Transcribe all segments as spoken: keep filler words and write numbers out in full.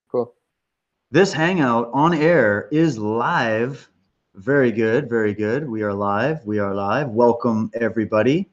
Cool. This Hangout on air is live. Very good, very good. We are live. We are live. Welcome, everybody.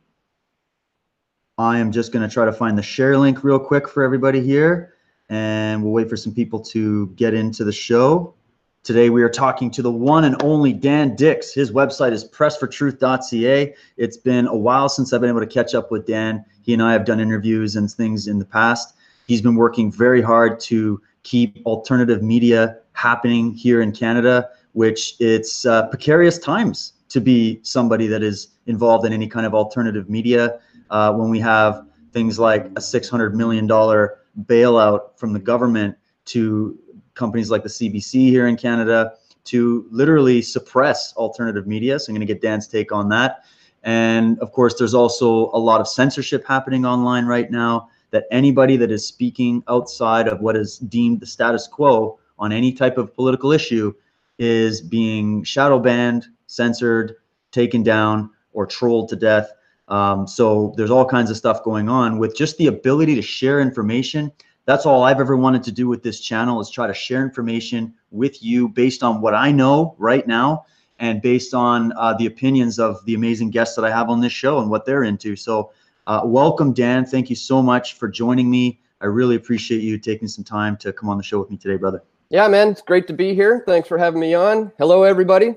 I am just going to try to find the share link real quick for everybody here, and we'll wait for some people to get into the show. Today we are talking to the one and only Dan Dicks. His website is press for truth dot c a. It's been a while since I've been able to catch up with Dan. He and I have done interviews and things in the past. He's been working very hard to keep alternative media happening here in Canada, which it's uh, precarious times to be somebody that is involved in any kind of alternative media uh, when we have things like a six hundred million dollars bailout from the government to companies like the C B C here in Canada to literally suppress alternative media. So I'm going to get Dan's take on that. And of course, there's also a lot of censorship happening online right now, that anybody that is speaking outside of what is deemed the status quo on any type of political issue is being shadow banned, censored, taken down, or trolled to death. Um, so there's all kinds of stuff going on with just the ability to share information. That's all I've ever wanted to do with this channel, is try to share information with you based on what I know right now and based on uh, the opinions of the amazing guests that I have on this show and what they're into. So uh, welcome, Dan. Thank you so much for joining me. I really appreciate you taking some time to come on the show with me today, brother. Yeah, man, it's great to be here. Thanks for having me on. Hello, everybody.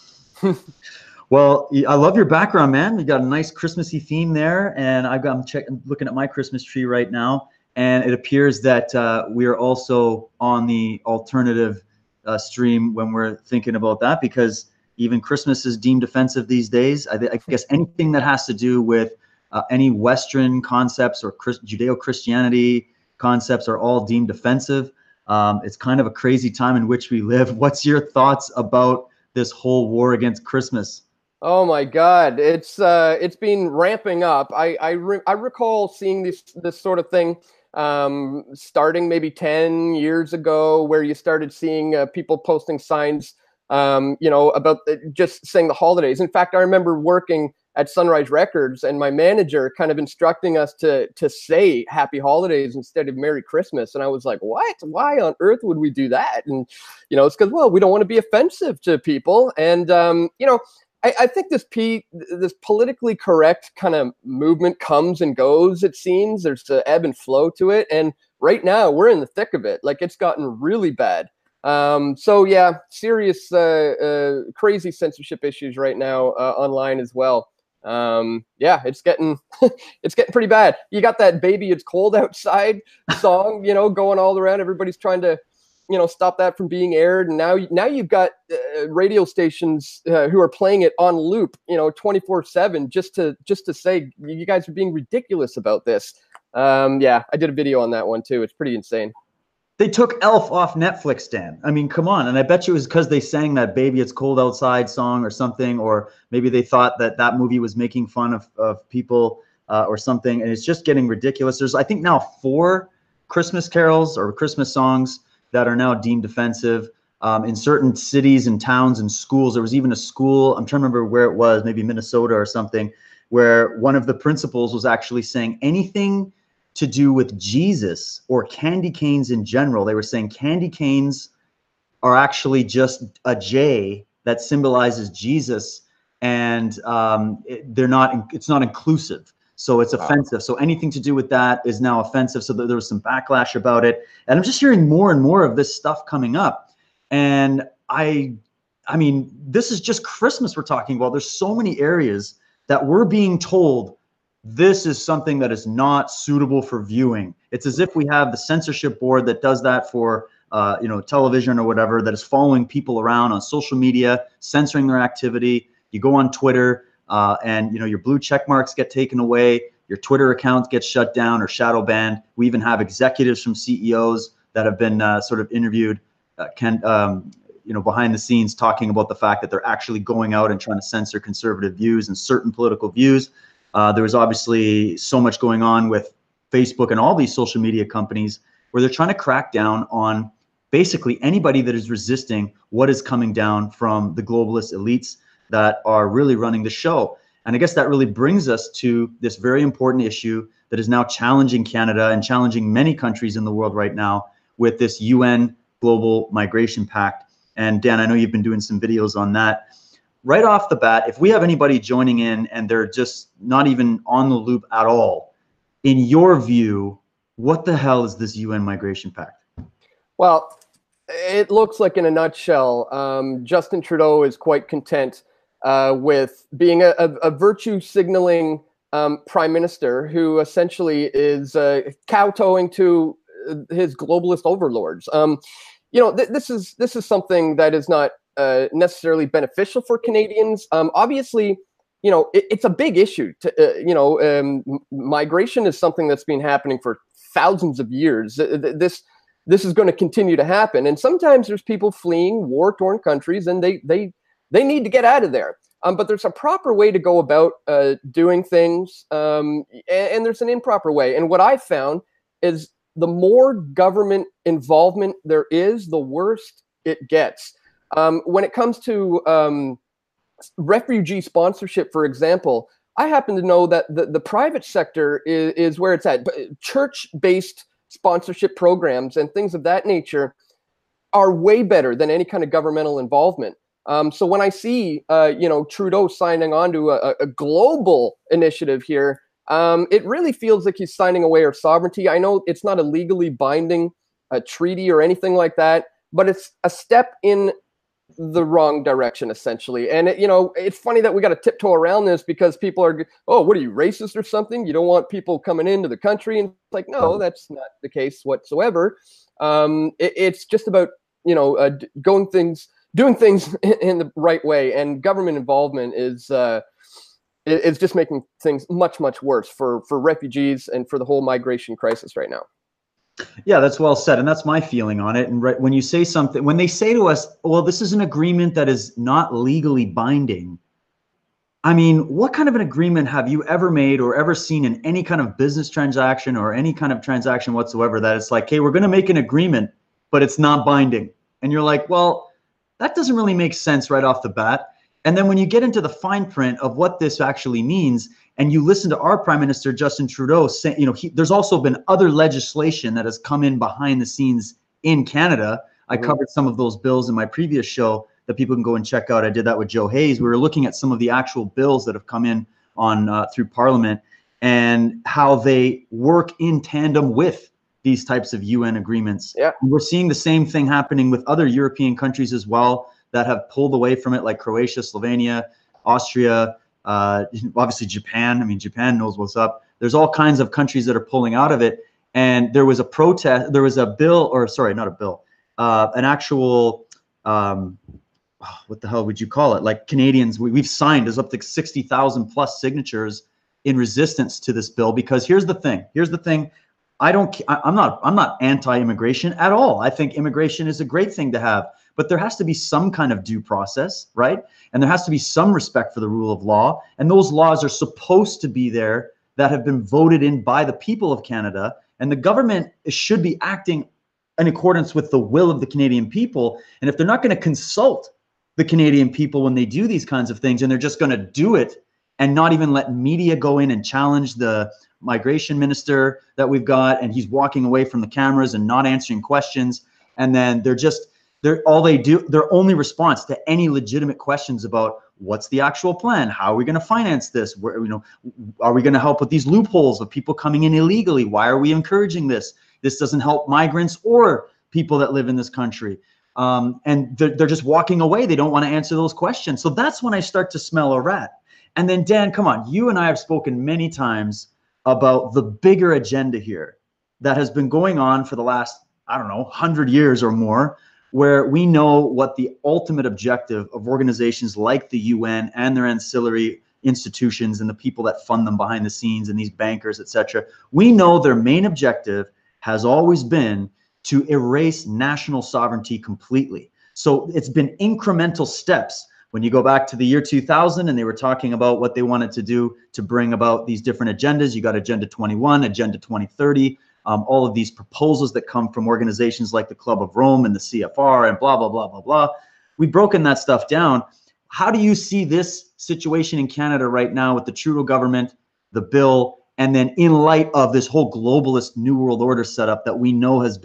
Well, I love your background, man. You got a nice Christmassy theme there, and I've got I'm checking, looking at my Christmas tree right now. And it appears that uh, we are also on the alternative uh, stream when we're thinking about that, because even Christmas is deemed offensive these days. I, I guess anything that has to do with uh, any Western concepts or Christ- Judeo-Christianity concepts are all deemed offensive. Um, it's kind of a crazy time in which we live. What's your thoughts about this whole war against Christmas? Oh my God, it's uh, it's been ramping up. I I, re- I recall seeing this this sort of thing um, starting maybe ten years ago, where you started seeing uh, people posting signs, um, you know, about the, just saying the holidays. In fact, I remember working at Sunrise Records and my manager kind of instructing us to to say Happy Holidays instead of Merry Christmas. And I was like, what? Why on earth would we do that? And, you know, it's because, well, we don't want to be offensive to people. And, um, you know, I, I think this P, this politically correct kind of movement comes and goes, it seems. There's the ebb and flow to it. And right now we're in the thick of it. Like, it's gotten really bad. Um, so, yeah, serious, uh, uh, crazy censorship issues right now uh, online as well. Um, yeah, it's getting it's getting pretty bad. You got that Baby It's Cold Outside song, you know, going all around. Everybody's trying to, you know, stop that from being aired. And now, now you've got uh, radio stations uh, who are playing it on loop, you know, twenty-four seven, just to just to say you guys are being ridiculous about this. Um, yeah, I did a video on that one too. It's pretty insane. They took Elf off Netflix, Dan. I mean, come on. And I bet you it was because they sang that Baby It's Cold Outside song or something, or maybe they thought that that movie was making fun of, of people uh, or something. And it's just getting ridiculous. There's, I think, now four Christmas carols or Christmas songs that are now deemed offensive um, in certain cities and towns and schools. There was even a school, I'm trying to remember where it was, maybe Minnesota or something, where one of the principals was actually saying anything to do with Jesus or candy canes in general. They were saying candy canes are actually just a J that symbolizes Jesus, and um, it, they're not. It's not inclusive, so it's offensive. Wow. So anything to do with that is now offensive. So there was some backlash about it, and I'm just hearing more and more of this stuff coming up. And I, I mean, this is just Christmas we're talking about. There's so many areas that we're being told this is something that is not suitable for viewing. It's as if we have the censorship board that does that for uh, you know, television or whatever, that is following people around on social media, censoring their activity. You go on Twitter uh, and you know your blue check marks get taken away, your Twitter account gets shut down or shadow banned. We even have executives from C E Os that have been uh, sort of interviewed, uh, can um, you know, behind the scenes talking about the fact that they're actually going out and trying to censor conservative views and certain political views. Uh, there was obviously so much going on with Facebook and all these social media companies where they're trying to crack down on basically anybody that is resisting what is coming down from the globalist elites that are really running the show. And I guess that really brings us to this very important issue that is now challenging Canada and challenging many countries in the world right now, with this U N Global Migration Pact. And Dan, I know you've been doing some videos on that. Right off the bat, if we have anybody joining in and they're just not even on the loop at all, in your view, what the hell is this U N Migration Pact? Well, it looks like in a nutshell, um, Justin Trudeau is quite content uh, with being a, a, a virtue signaling um, prime minister who essentially is uh, kowtowing to his globalist overlords. Um, you know, th this is this is something that is not uh, necessarily beneficial for Canadians. Um, obviously, you know, it, it's a big issue. To, uh, you know, um, migration is something that's been happening for thousands of years. This this is going to continue to happen, and sometimes there's people fleeing war-torn countries, and they they they need to get out of there. Um, but there's a proper way to go about uh, doing things, um, and, and there's an improper way. And what I've found is the more government involvement there is, the worse it gets. Um, when it comes to um, refugee sponsorship, for example, I happen to know that the, the private sector is, is where it's at. But church-based sponsorship programs and things of that nature are way better than any kind of governmental involvement. Um, so when I see, uh, you know, Trudeau signing on to a, a global initiative here, um, it really feels like he's signing away our sovereignty. I know it's not a legally binding uh, treaty or anything like that, but it's a step in the wrong direction, essentially. And, it, you know, it's funny that we got to tiptoe around this because people are, oh, what are you, racist or something? You don't want people coming into the country? And it's like, no, that's not the case whatsoever. Um, it, it's just about, you know, uh, going things, doing things in, in the right way. And government involvement is, uh, is just making things much, much worse for, for refugees and for the whole migration crisis right now. Yeah, that's well said. And that's my feeling on it. And right, when you say something, when they say to us, well, this is an agreement that is not legally binding. I mean, what kind of an agreement have you ever made or ever seen in any kind of business transaction or any kind of transaction whatsoever that it's like, hey, we're going to make an agreement, but it's not binding. And you're like, well, that doesn't really make sense right off the bat. And then when you get into the fine print of what this actually means, and you listen to our Prime Minister, Justin Trudeau, say, you know, he, there's also been other legislation that has come in behind the scenes in Canada. I mm-hmm. covered some of those bills in my previous show that people can go and check out. I did that with Joe Hayes. We were looking at some of the actual bills that have come in on uh, through Parliament and how they work in tandem with these types of U N agreements. Yeah. And we're seeing the same thing happening with other European countries as well that have pulled away from it, like Croatia, Slovenia, Austria, uh, obviously Japan. I mean, Japan knows what's up. There's all kinds of countries that are pulling out of it. And there was a protest, there was a bill, or sorry, not a bill, uh, an actual, um, what the hell would you call it? Like Canadians, we, we've signed, there's up to sixty thousand plus signatures in resistance to this bill. Because here's the thing, here's the thing. I don't, I'm not, I'm not anti-immigration at all. I think immigration is a great thing to have. But there has to be some kind of due process, right? And there has to be some respect for the rule of law. And those laws are supposed to be there that have been voted in by the people of Canada. And the government should be acting in accordance with the will of the Canadian people. And if they're not going to consult the Canadian people when they do these kinds of things, and they're just going to do it and not even let media go in and challenge the migration minister that we've got, and he's walking away from the cameras and not answering questions, and then they're just, They're all they do, their only response to any legitimate questions about what's the actual plan? How are we going to finance this? Where, you know, are we going to help with these loopholes of people coming in illegally? Why are we encouraging this? This doesn't help migrants or people that live in this country. Um, and they're, they're just walking away. They don't want to answer those questions. So that's when I start to smell a rat. And then, Dan, come on, you and I have spoken many times about the bigger agenda here that has been going on for the last, I don't know, one hundred years or more, where we know what the ultimate objective of organizations like the U N and their ancillary institutions and the people that fund them behind the scenes and these bankers, et cetera. We know their main objective has always been to erase national sovereignty completely. So it's been incremental steps. When you go back to the year two thousand and they were talking about what they wanted to do to bring about these different agendas, you got Agenda twenty-one, Agenda twenty thirty, Um, all of these proposals that come from organizations like the Club of Rome and the C F R and blah, blah, blah, blah, blah. We've broken that stuff down. How do you see this situation in Canada right now with the Trudeau government, the bill, and then in light of this whole globalist New World Order setup that we know has been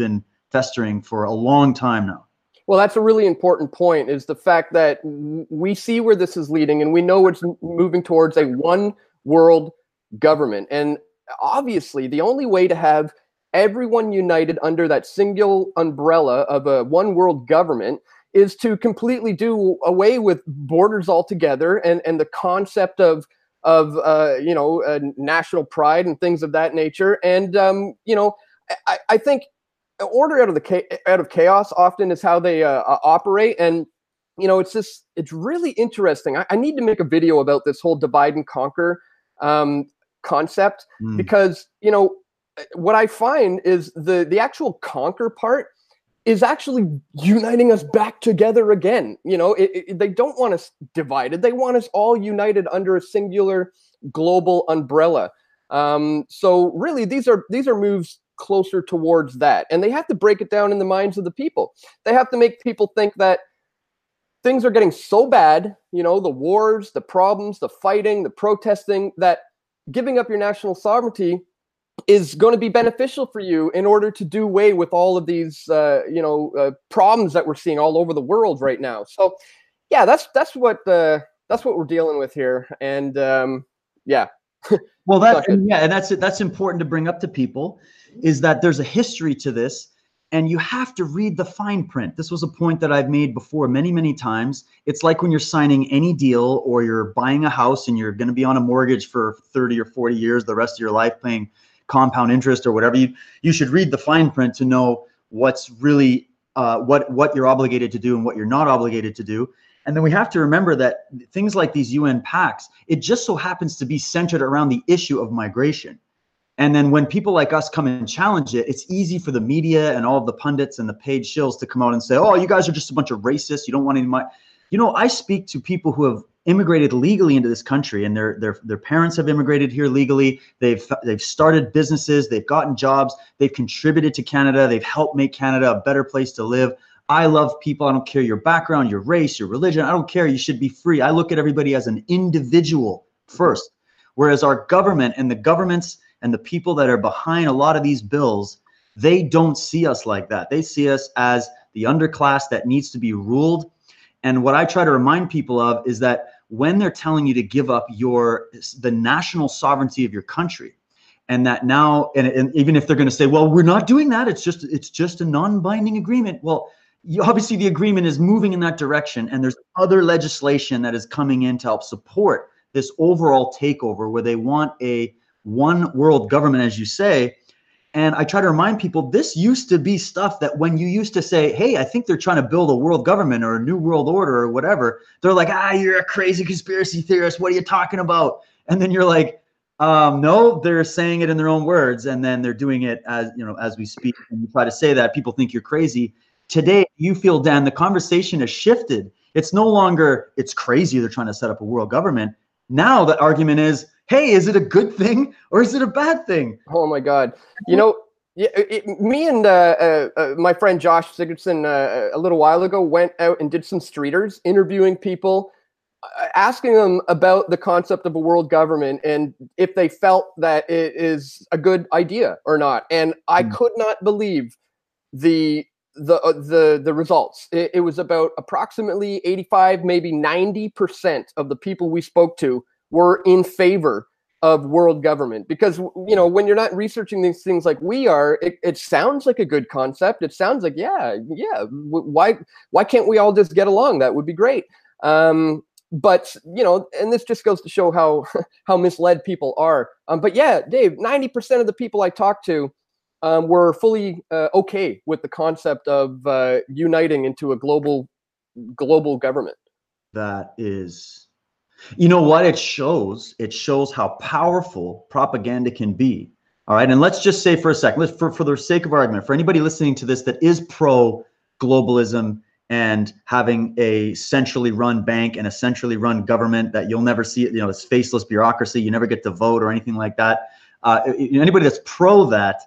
festering for a long time now. Well, that's a really important point, is the fact that we see where this is leading, and we know it's moving towards a one world government. And obviously, the only way to have everyone united under that single umbrella of a one world government is to completely do away with borders altogether, and, and the concept of of uh, you know uh, national pride and things of that nature. And um, you know, I, I think order out of the cha- out of chaos often is how they uh, uh, operate. And you know, it's just it's really interesting. I, I need to make a video about this whole divide and conquer um, concept, mm. because you know what I find is the the actual conquer part is actually uniting us back together again. You know, it, it, they don't want us divided. They want us all united under a singular global umbrella. Um, so really, these are these are moves closer towards that. And they have to break it down in the minds of the people. They have to make people think that things are getting so bad, you know, the wars, the problems, the fighting, the protesting, that giving up your national sovereignty is going to be beneficial for you in order to do away with all of these, uh, you know, uh, problems that we're seeing all over the world right now. So, yeah, that's that's what uh, that's what we're dealing with here, and um, yeah. Well, that and yeah, and that's it. That's important to bring up to people, is that there's a history to this, and you have to read the fine print. This was a point that I've made before many, many times. It's like when you're signing any deal, or you're buying a house and you're going to be on a mortgage for thirty or forty years, the rest of your life, paying compound interest or whatever. You you should read the fine print to know what's really uh, what what you're obligated to do and what you're not obligated to do. And then we have to remember that things like these U N pacts, it just so happens to be centered around the issue of migration. And then when people like us come and challenge it, it's easy for the media and all of the pundits and the paid shills to come out and say, oh, you guys are just a bunch of racists. You don't want any money. You know, I speak to people who have immigrated legally into this country, and their their their parents have immigrated here legally. They've they've started businesses, they've gotten jobs, they've contributed to Canada, they've helped make Canada a better place to live. I love people. I don't care your background, your race, your religion. I don't care. You should be free. I look at everybody as an individual first. Whereas our government and the governments and the people that are behind a lot of these bills, they don't see us like that. They see us as the underclass that needs to be ruled. And what I try to remind people of is that when they're telling you to give up your the national sovereignty of your country, and that now, and, and even if they're going to say, well, we're not doing that, it's just it's just a non-binding agreement. Well, you, obviously the agreement is moving in that direction, and there's other legislation that is coming in to help support this overall takeover, where they want a one world government, as you say. And I try to remind people, this used to be stuff that when you used to say, hey, I think they're trying to build a world government or a new world order or whatever, they're like, ah, you're a crazy conspiracy theorist. What are you talking about? And then you're like, um, no, they're saying it in their own words, and then they're doing it as, you know, as we speak. And you try to say that, people think you're crazy. Today, you feel, Dan, the conversation has shifted. It's no longer, it's crazy they're trying to set up a world government. Now the argument is, hey, is it a good thing or is it a bad thing? Oh my God! You know, it, it, me and uh, uh, uh, my friend Josh Sigurdson uh, a little while ago went out and did some streeters, interviewing people, uh, asking them about the concept of a world government and if they felt that it is a good idea or not. And I mm. could not believe the the uh, the the results. It, it was about approximately eighty-five, maybe ninety percent of the people we spoke to were in favor of world government, because, you know, when you're not researching these things like we are, it, it sounds like a good concept. It sounds like, yeah, yeah. Why, why can't we all just get along? That would be great. Um, but, you know, and this just goes to show how, how misled people are. Um, but yeah, Dave, ninety percent of the people I talked to um, were fully uh, okay with the concept of uh, uniting into a global, global government. That is... You know what it shows? It shows how powerful propaganda can be. All right. And let's just say for a second, let's, for, for the sake of argument, for anybody listening to this that is pro-globalism and having a centrally run bank and a centrally run government that you'll never see, you know, it's faceless bureaucracy, you never get to vote or anything like that. Uh, anybody that's pro that,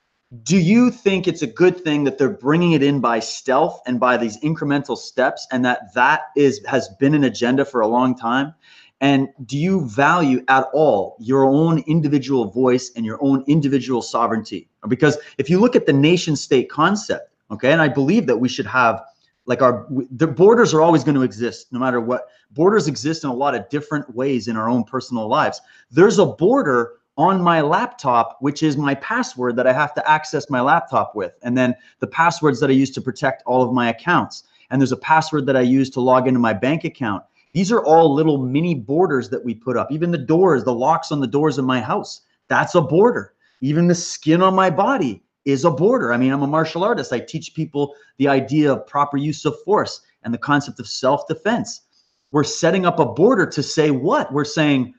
do you think it's a good thing that they're bringing it in by stealth and by these incremental steps, and that that is has been an agenda for a long time? And do you value at all your own individual voice and your own individual sovereignty? Because if you look at the nation state concept, okay, and I believe that we should have, like, our, the borders are always going to exist no matter what. Borders exist in a lot of different ways in our own personal lives. There's a border on my laptop, which is my password that I have to access my laptop with. And then the passwords that I use to protect all of my accounts. And there's a password that I use to log into my bank account. These are all little mini borders that we put up. Even the doors, the locks on the doors of my house, that's a border. Even the skin on my body is a border. I mean, I'm a martial artist. I teach people the idea of proper use of force and the concept of self-defense. We're setting up a border to say what? We're saying,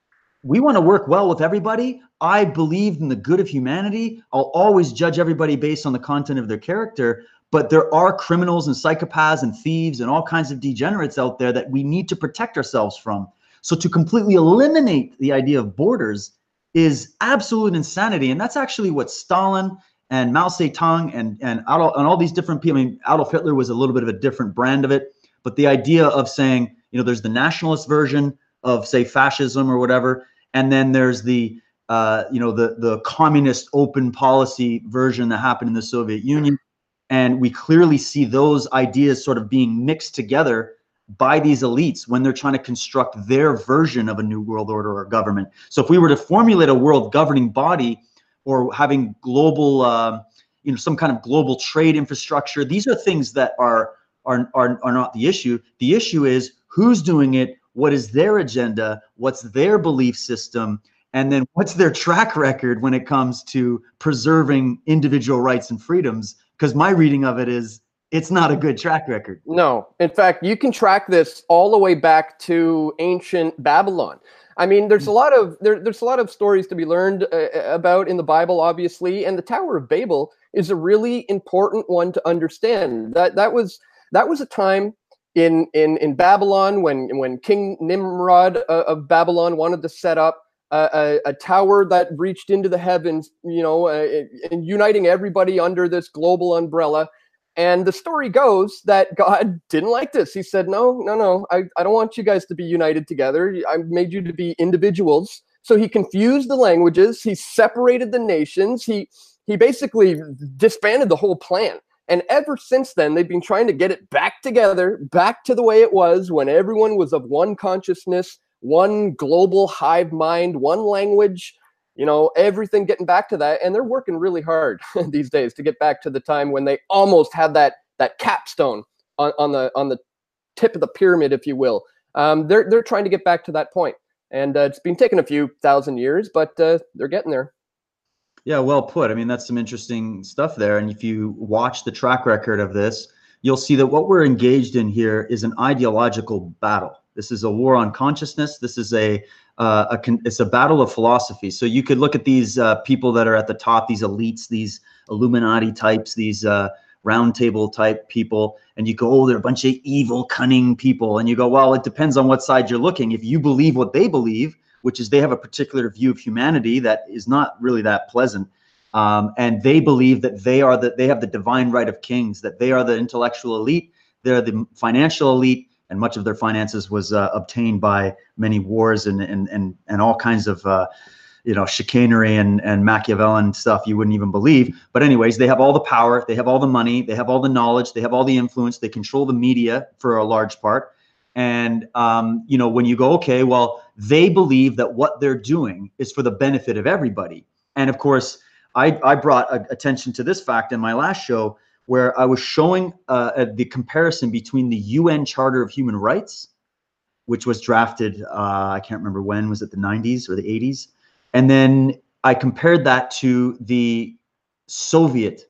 we want to work well with everybody. I believe in the good of humanity. I'll always judge everybody based on the content of their character. But there are criminals and psychopaths and thieves and all kinds of degenerates out there that we need to protect ourselves from. So to completely eliminate the idea of borders is absolute insanity. And that's actually what Stalin and Mao Zedong and, and, Adolf, and all these different people, I mean, Adolf Hitler was a little bit of a different brand of it. But the idea of saying, you know, there's the nationalist version of, say, fascism or whatever. And then there's the, uh, you know, the, the communist open policy version that happened in the Soviet Union. And we clearly see those ideas sort of being mixed together by these elites when they're trying to construct their version of a new world order or government. So if we were to formulate a world governing body or having global, uh, you know, some kind of global trade infrastructure, these are things that are, are, are, are not the issue. The issue is who's doing it, what is their agenda, what's their belief system, and then what's their track record when it comes to preserving individual rights and freedoms. Because my reading of it is, it's not a good track record. No. In fact, you can track this all the way back to ancient Babylon. I mean, there's a lot of there, there's a lot of stories to be learned uh, about in the Bible, obviously, and the Tower of Babel is a really important one to understand. That that was that was a time in in in Babylon when when King Nimrod uh, of Babylon wanted to set up A, a, a tower that reached into the heavens, you know, uh, and uniting everybody under this global umbrella. And the story goes that God didn't like this. He said, no, no, no, I, I don't want you guys to be united together. I made you to be individuals. So he confused the languages. He separated the nations. He, he basically disbanded the whole plan. And ever since then, they've been trying to get it back together, back to the way it was when everyone was of one consciousness, one global hive mind, one language, you know, everything getting back to that. And they're working really hard these days to get back to the time when they almost had that that capstone on, on the on the tip of the pyramid, if you will. Um, they're they're trying to get back to that point. And uh, it's been taking a few thousand years, but uh, they're getting there. Yeah, well put. I mean, that's some interesting stuff there. And if you watch the track record of this, you'll see that what we're engaged in here is an ideological battle. This is a war on consciousness. This is a, uh, a con it's a battle of philosophy. So you could look at these uh, people that are at the top, these elites, these Illuminati types, these uh, round table type people, and you go, oh, they're a bunch of evil, cunning people. And you go, well, it depends on what side you're looking. If you believe what they believe, which is they have a particular view of humanity that is not really that pleasant, um, and they believe that they are the, they have the divine right of kings, that they are the intellectual elite, they're the financial elite, and much of their finances was uh, obtained by many wars and and and and all kinds of uh, you know, chicanery and and Machiavellian stuff you wouldn't even believe. But anyways, they have all the power, they have all the money, they have all the knowledge, they have all the influence, they control the media for a large part. And um, you know, when you go, okay, well, they believe that what they're doing is for the benefit of everybody. And of course, I I brought a, attention to this fact in my last show, where I was showing uh, the comparison between the U N Charter of Human Rights, which was drafted, uh, I can't remember when, was it the nineties or the eighties? And then I compared that to the Soviet,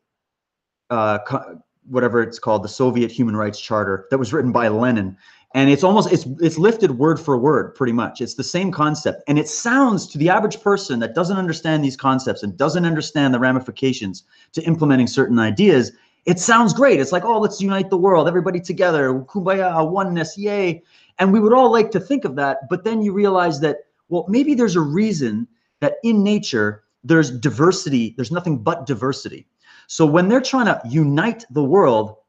uh, whatever it's called, the Soviet Human Rights Charter that was written by Lenin. And it's almost, it's, it's lifted word for word, pretty much. It's the same concept. And it sounds to the average person that doesn't understand these concepts and doesn't understand the ramifications to implementing certain ideas, it sounds great. It's like, oh, let's unite the world, everybody together, kumbaya, oneness, yay. And we would all like to think of that. But then you realize that, well, maybe there's a reason that in nature, there's diversity. There's nothing but diversity. So when they're trying to unite the world,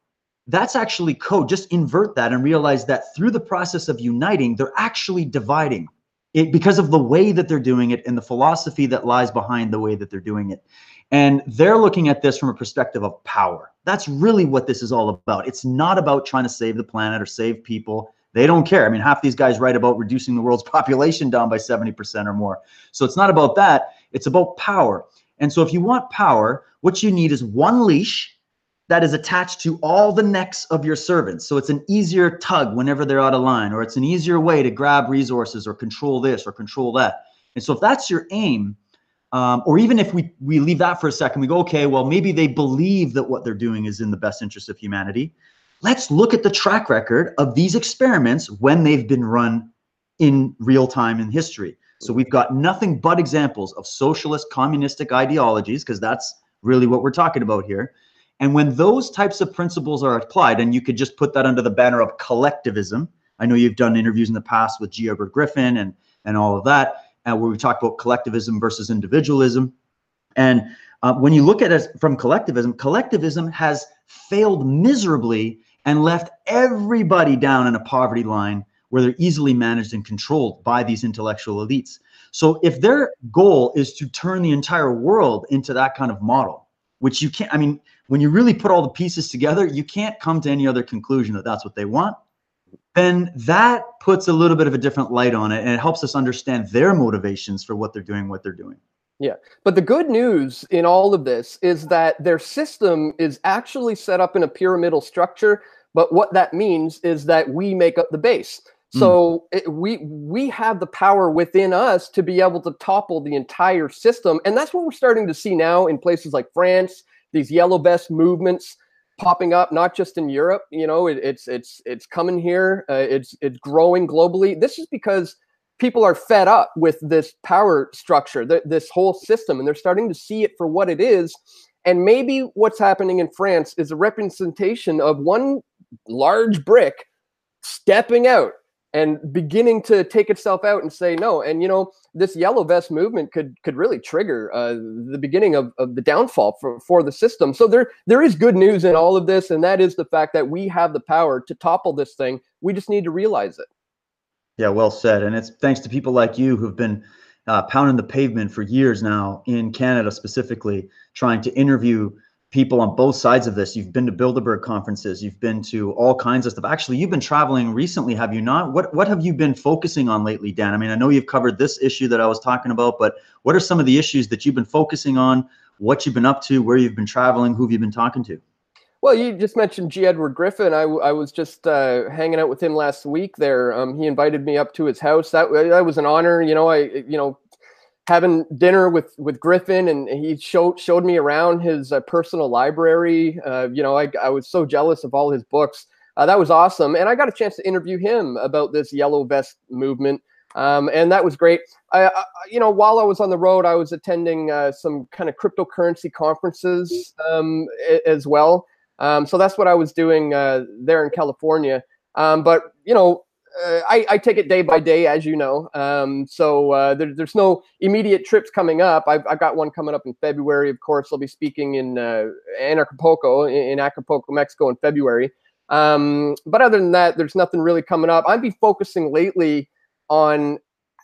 that's actually code. Just invert that and realize that through the process of uniting, they're actually dividing it because of the way that they're doing it and the philosophy that lies behind the way that they're doing it. And they're looking at this from a perspective of power. That's really what this is all about. It's not about trying to save the planet or save people. They don't care. I mean, half these guys write about reducing the world's population down by seventy percent or more. So it's not about that. It's about power. And so if you want power, what you need is one leash that is attached to all the necks of your servants. So it's an easier tug whenever they're out of line, or it's an easier way to grab resources or control this or control that. And so if that's your aim, um, or even if we, we leave that for a second, we go, okay, well, maybe they believe that what they're doing is in the best interest of humanity. Let's look at the track record of these experiments when they've been run in real time in history. So we've got nothing but examples of socialist, communistic ideologies, because that's really what we're talking about here. And when those types of principles are applied, and you could just put that under the banner of collectivism. I know you've done interviews in the past with G. Edward Griffin and, and all of that, uh, where we talk about collectivism versus individualism. And uh, when you look at it from collectivism, collectivism has failed miserably and left everybody down in a poverty line where they're easily managed and controlled by these intellectual elites. So if their goal is to turn the entire world into that kind of model, which you can't, I mean, when you really put all the pieces together, you can't come to any other conclusion that that's what they want. Then that puts a little bit of a different light on it, and it helps us understand their motivations for what they're doing, what they're doing. Yeah, but the good news in all of this is that their system is actually set up in a pyramidal structure, but what that means is that we make up the base. So mm. it, we we have the power within us to be able to topple the entire system, and that's what we're starting to see now in places like France. These yellow vest movements popping up, not just in Europe. You know, it, it's it's it's coming here. Uh, it's it's growing globally. This is because people are fed up with this power structure, th this whole system, and they're starting to see it for what it is. And maybe what's happening in France is a representation of one large brick stepping out and beginning to take itself out and say no. And, you know, this yellow vest movement could could really trigger uh, the beginning of, of the downfall for, for the system. So there there is good news in all of this, and that is the fact that we have the power to topple this thing. We just need to realize it. Yeah, well said. And it's thanks to people like you who've been uh, pounding the pavement for years now in Canada specifically, trying to interview people on both sides of this. You've been to Bilderberg conferences. You've been to all kinds of stuff. Actually, you've been traveling recently, have you not? What what have you been focusing on lately, Dan? I mean, I know you've covered this issue that I was talking about, but what are some of the issues that you've been focusing on, what you've been up to, where you've been traveling, who have you been talking to? Well, you just mentioned G. Edward Griffin. I, I was just uh, hanging out with him last week there. Um, he invited me up to his house. That, that was an honor. You know, I, you know, having dinner with, with Griffin, and he showed, showed me around his uh, personal library. Uh, you know, I, I was so jealous of all his books. Uh, that was awesome. And I got a chance to interview him about this yellow vest movement. Um, and that was great. I, I, you know, while I was on the road, I was attending uh, some kind of cryptocurrency conferences um, as well. Um, so that's what I was doing uh, there in California. Um, but, you know, uh, I, I take it day by day, as you know. Um, so uh, there, there's no immediate trips coming up. I've, I've got one coming up in February. Of course, I'll be speaking in uh, Acapulco, in, in Acapulco, Mexico in February. Um, but other than that, there's nothing really coming up. I've been focusing lately on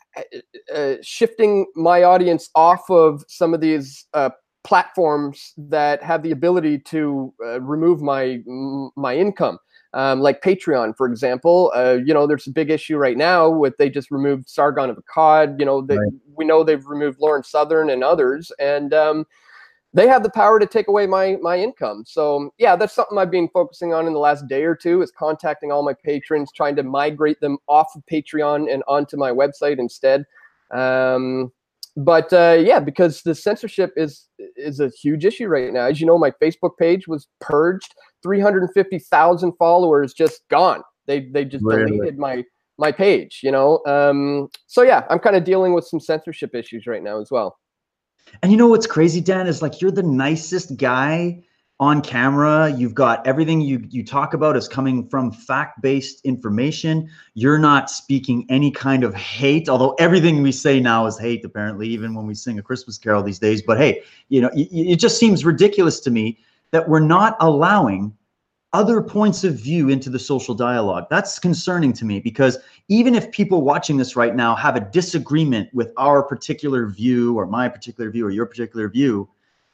uh, shifting my audience off of some of these uh, platforms that have the ability to uh, remove my my income, um, like Patreon, for example. Uh, you know, there's a big issue right now with they just removed Sargon of Akkad. You know, they, right. we know they've removed Lawrence Southern and others, and um, they have the power to take away my my income. So yeah, that's something I've been focusing on in the last day or two, is contacting all my patrons, trying to migrate them off of Patreon and onto my website instead. Um, But uh, yeah, because the censorship is is a huge issue right now. As you know, my Facebook page was purged. three hundred fifty thousand followers just gone. They they just really? deleted my my page. You know, um, so yeah, I'm kind of dealing with some censorship issues right now as well. And you know what's crazy, Dan, is like you're the nicest guy on camera. You've got everything you you talk about is coming from fact-based information. You're not speaking any kind of hate, although everything we say now is hate, apparently, even when we sing a Christmas carol these days. But hey, you know, it, it just seems ridiculous to me that we're not allowing other points of view into the social dialogue. That's concerning to me, because even if people watching this right now have a disagreement with our particular view or my particular view or your particular view,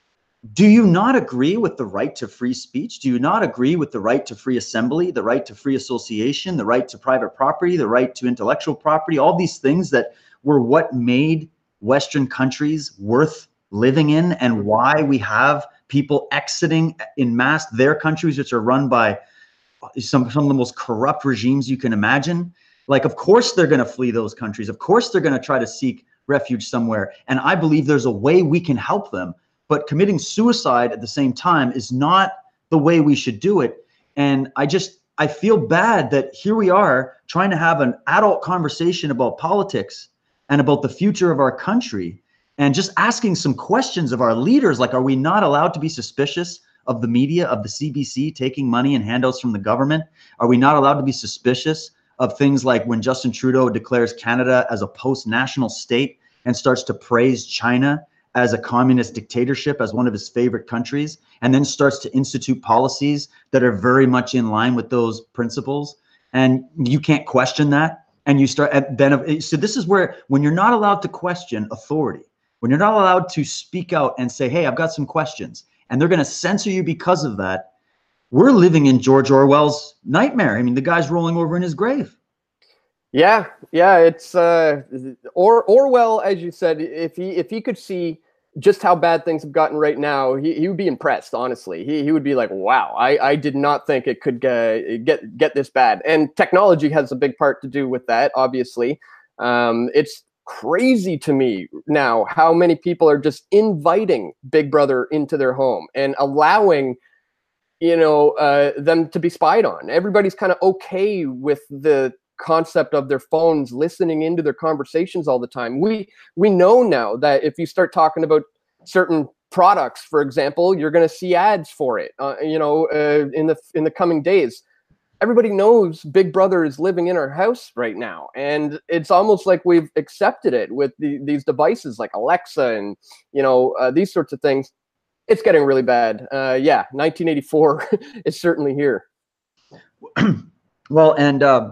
do you not agree with the right to free speech? Do you not agree with the right to free assembly, the right to free association, the right to private property, the right to intellectual property, all these things that were what made Western countries worth living in, and why we have people exiting in mass their countries, which are run by some, some of the most corrupt regimes you can imagine? Like, of course they're going to flee those countries. Of course they're going to try to seek refuge somewhere. And I believe there's a way we can help them. But committing suicide at the same time is not the way we should do it. And I just, I feel bad that here we are trying to have an adult conversation about politics and about the future of our country, and just asking some questions of our leaders, like, are we not allowed to be suspicious of the media, of the C B C taking money and handouts from the government? Are we not allowed to be suspicious of things like when Justin Trudeau declares Canada as a post-national state and starts to praise China as a communist dictatorship, as one of his favorite countries, and then starts to institute policies that are very much in line with those principles? And you can't question that. And you start, and then, so this is where, when you're not allowed to question authority, when you're not allowed to speak out and say, hey, I've got some questions, and they're going to censor you because of that, we're living in George Orwell's nightmare. I mean, the guy's rolling over in his grave. Yeah, yeah, it's uh, or Orwell, as you said, if he if he could see just how bad things have gotten right now, he, he would be impressed. Honestly, he he would be like, wow, I I did not think it could get get get this bad. And technology has a big part to do with that. Obviously, um, it's crazy to me now how many people are just inviting Big Brother into their home and allowing, you know, uh, them to be spied on. Everybody's kind of okay with the concept of their phones listening into their conversations all the time. We we know now that if you start talking about certain products, for example, you're going to see ads for it. Uh, you know, uh, in the in the coming days. Everybody knows Big Brother is living in our house right now, and it's almost like we've accepted it with the, these devices like Alexa and, you know, uh, these sorts of things. It's getting really bad. Uh, yeah, nineteen eighty-four is certainly here. Well, and uh,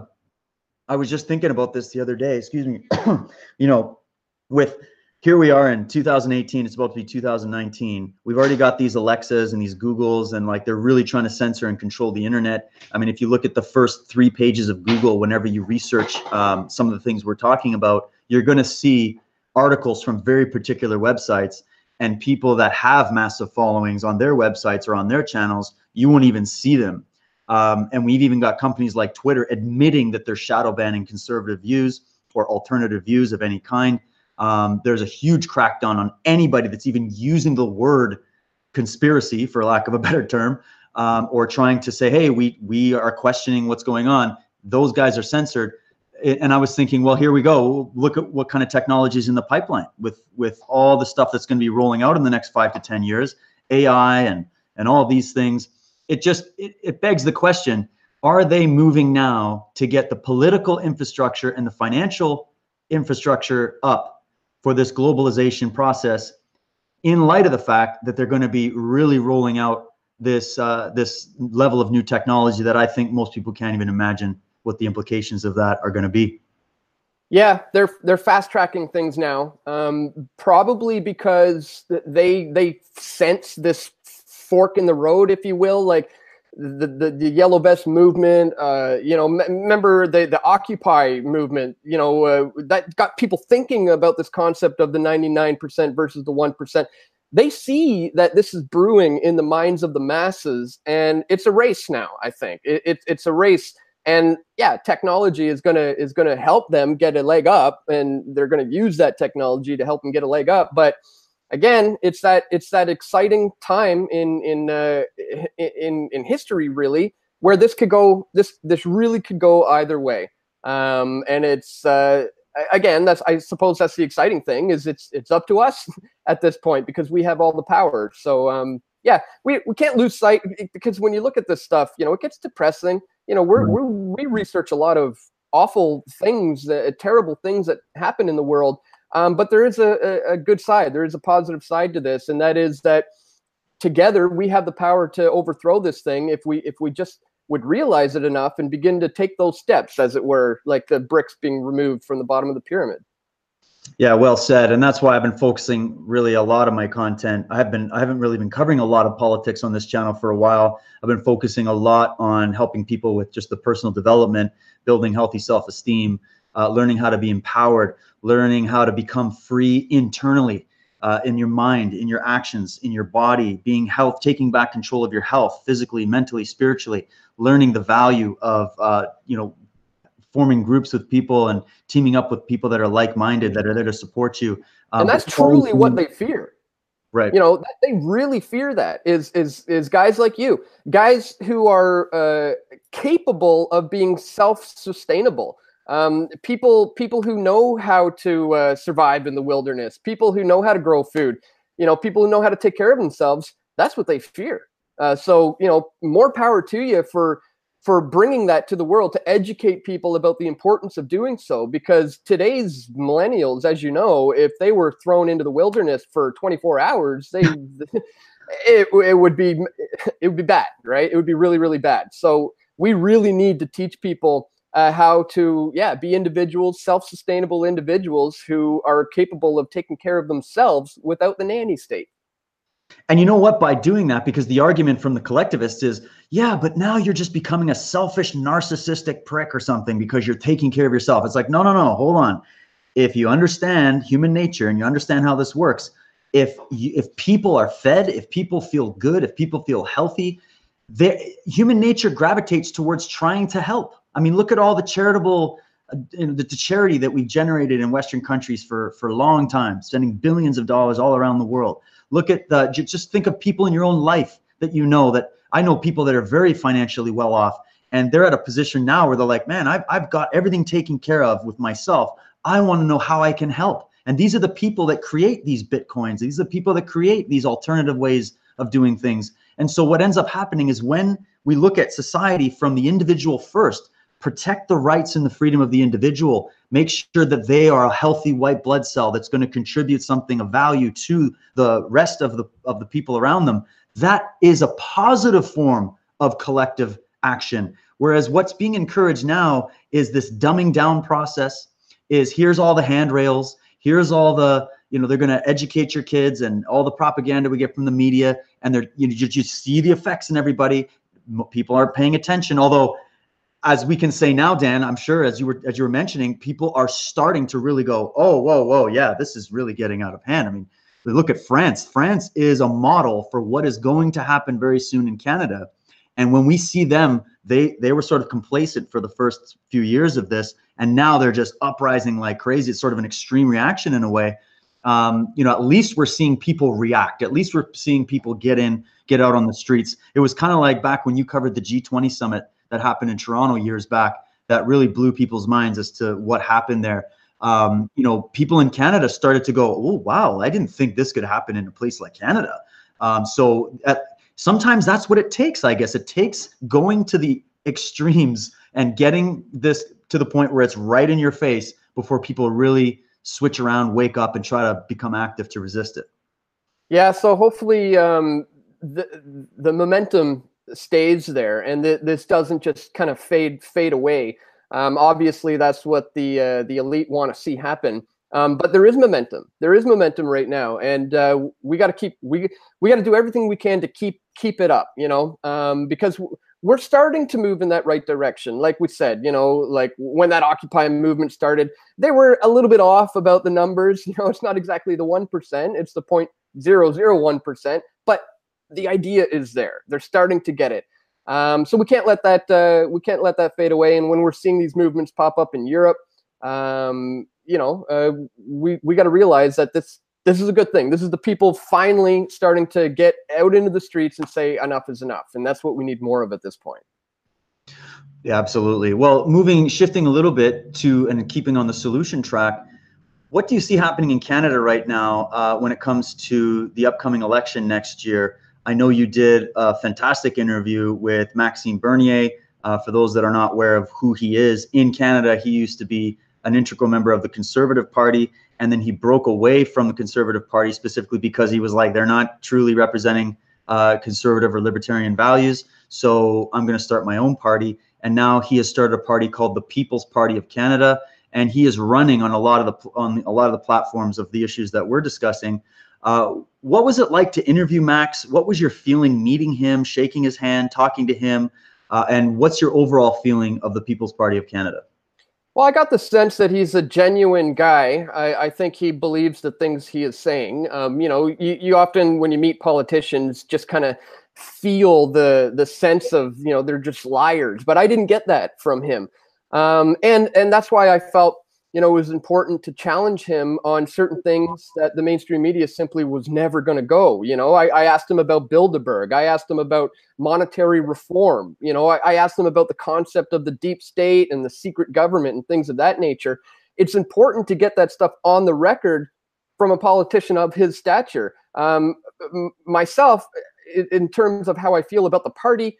I was just thinking about this the other day. Excuse me. You know, with here we are in two thousand eighteen. It's about to be two thousand nineteen. We've already got these Alexas and these Googles, and like they're really trying to censor and control the internet. I mean, if you look at the first three pages of Google, whenever you research um, some of the things we're talking about, you're going to see articles from very particular websites, and people that have massive followings on their websites or on their channels, you won't even see them. Um, and we've even got companies like Twitter admitting that they're shadow banning conservative views or alternative views of any kind. Um, there's a huge crackdown on anybody that's even using the word conspiracy, for lack of a better term, um, or trying to say, hey, we we are questioning what's going on. Those guys are censored. And I was thinking, well, here we go. Look at what kind of technology is in the pipeline with with all the stuff that's going to be rolling out in the next five to ten years, A I and and all these things. It just it, it begs the question: are they moving now to get the political infrastructure and the financial infrastructure up for this globalization process, in light of the fact that they're going to be really rolling out this uh, this level of new technology that I think most people can't even imagine what the implications of that are going to be? Yeah, they're they're fast tracking things now, um, probably because they they sense this fork in the road, if you will, like the the, the yellow vest movement. Uh, you know, m- remember the the Occupy movement. You know, uh, that got people thinking about this concept of the ninety-nine percent versus the one percent. They see that this is brewing in the minds of the masses, and it's a race now. I think it, it it's a race. And yeah, technology is gonna is gonna help them get a leg up, and they're gonna use that technology to help them get a leg up. But again, it's that it's that exciting time in in uh, in in history, really, where this could go. This this really could go either way. Um, and it's uh, again, that's I suppose that's the exciting thing, is it's it's up to us at this point, because we have all the power. So um, yeah, we we can't lose sight, because when you look at this stuff, you know, it gets depressing. You know, we're, we're, we research a lot of awful things, uh, terrible things that happen in the world. Um, but there is a, a, a good side. There is a positive side to this. And that is that together we have the power to overthrow this thing if we if we just would realize it enough and begin to take those steps, as it were, like the bricks being removed from the bottom of the pyramid. Yeah, well said. And that's why I've been focusing really a lot of my content. I have been I haven't really been covering a lot of politics on this channel for a while. I've been focusing a lot on helping people with just the personal development, building healthy self-esteem, uh, learning how to be empowered, learning how to become free internally, uh, in your mind, in your actions, in your body, being health, taking back control of your health, physically, mentally, spiritually, learning the value of, uh, you know, forming groups with people and teaming up with people that are like-minded, that are there to support you. Um, and that's truly what they fear. Right. You know, they really fear that is, is, is guys like you, guys who are uh, capable of being self-sustainable. Um, people, people who know how to uh, survive in the wilderness, people who know how to grow food, you know, people who know how to take care of themselves. That's what they fear. Uh, so, you know, more power to you for, for bringing that to the world, to educate people about the importance of doing so. Because today's millennials, as you know, if they were thrown into the wilderness for twenty-four hours, they, it, it would be, it would be bad, right? It would be really, really bad. So we really need to teach people Uh, how to, yeah, be individuals, self-sustainable individuals who are capable of taking care of themselves without the nanny state. And you know what? By doing that, because the argument from the collectivists is, yeah, but now you're just becoming a selfish, narcissistic prick or something because you're taking care of yourself. It's like, no, no, no, hold on. If you understand human nature and you understand how this works, if you, if people are fed, if people feel good, if people feel healthy, human nature gravitates towards trying to help. I mean, look at all the charitable, uh, the, the charity that we've generated in Western countries for, for a long time, spending billions of dollars all around the world. Look at the, just think of people in your own life that you know, that I know people that are very financially well off, and they're at a position now where they're like, man, I've, I've got everything taken care of with myself. I want to know how I can help. And these are the people that create these Bitcoins. These are the people that create these alternative ways of doing things. And so what ends up happening is when we look at society from the individual first, protect the rights and the freedom of the individual, make sure that they are a healthy white blood cell that's going to contribute something of value to the rest of the, of the people around them, that is a positive form of collective action. Whereas what's being encouraged now is this dumbing down process, is here's all the handrails, here's all the, you know, they're going to educate your kids and all the propaganda we get from the media, and they're, you know, you just see the effects in everybody. People aren't paying attention. Although, as we can say now, Dan, I'm sure as you were, as you were mentioning, people are starting to really go, oh, whoa, whoa, yeah, this is really getting out of hand. I mean, we look at France. France is a model for what is going to happen very soon in Canada. And when we see them, they, they were sort of complacent for the first few years of this, and now they're just uprising like crazy. It's sort of an extreme reaction in a way. Um, you know, at least we're seeing people react. At least we're seeing people get in, get out on the streets. It was kind of like back when you covered the G twenty summit that happened in Toronto years back, that really blew people's minds as to what happened there. Um, you know, people in Canada started to go, oh, wow, I didn't think this could happen in a place like Canada. Um, so at, sometimes that's what it takes, I guess. It takes going to the extremes and getting this to the point where it's right in your face before people really switch around, wake up, and try to become active to resist it. Yeah, so hopefully um, the, the momentum stays there, and th this doesn't just kind of fade fade away. Um, obviously, that's what the uh, the elite want to see happen. Um, but there is momentum. There is momentum right now, and uh, we got to keep we we got to do everything we can to keep keep it up. You know, um, because we're starting to move in that right direction. Like we said, you know, like when that Occupy movement started, they were a little bit off about the numbers. You know, it's not exactly the one percent; it's the point zero zero one percent, but the idea is there. They're starting to get it. Um, so we can't let that uh, we can't let that fade away. And when we're seeing these movements pop up in Europe, um, you know, uh, we we got to realize that this this is a good thing. This is the people finally starting to get out into the streets and say enough is enough, and that's what we need more of at this point. Yeah, absolutely. Well, moving, shifting a little bit to and keeping on the solution track, what do you see happening in Canada right now uh, when it comes to the upcoming election next year? I know you did a fantastic interview with Maxime Bernier. Uh, for those that are not aware of who he is, in Canada, he used to be an integral member of the Conservative Party, and then he broke away from the Conservative Party specifically because he was like, they're not truly representing uh, conservative or libertarian values. So I'm going to start my own party. And now he has started a party called the People's Party of Canada, and he is running on a lot of the on a lot of the platforms of the issues that we're discussing. Uh, what was it like to interview Max? What was your feeling meeting him, shaking his hand, talking to him, uh, and what's your overall feeling of the People's Party of Canada? Well, I got the sense that he's a genuine guy. I, I think he believes the things he is saying. Um, you know, you, you often, when you meet politicians, just kind of feel the the sense of, you know, they're just liars. But I didn't get that from him. Um, and, and that's why I felt, you know, it was important to challenge him on certain things that the mainstream media simply was never going to go. You know, I, I asked him about Bilderberg. I asked him about monetary reform. You know, I, I asked him about the concept of the deep state and the secret government and things of that nature. It's important to get that stuff on the record from a politician of his stature. Um, myself, in, in terms of how I feel about the party,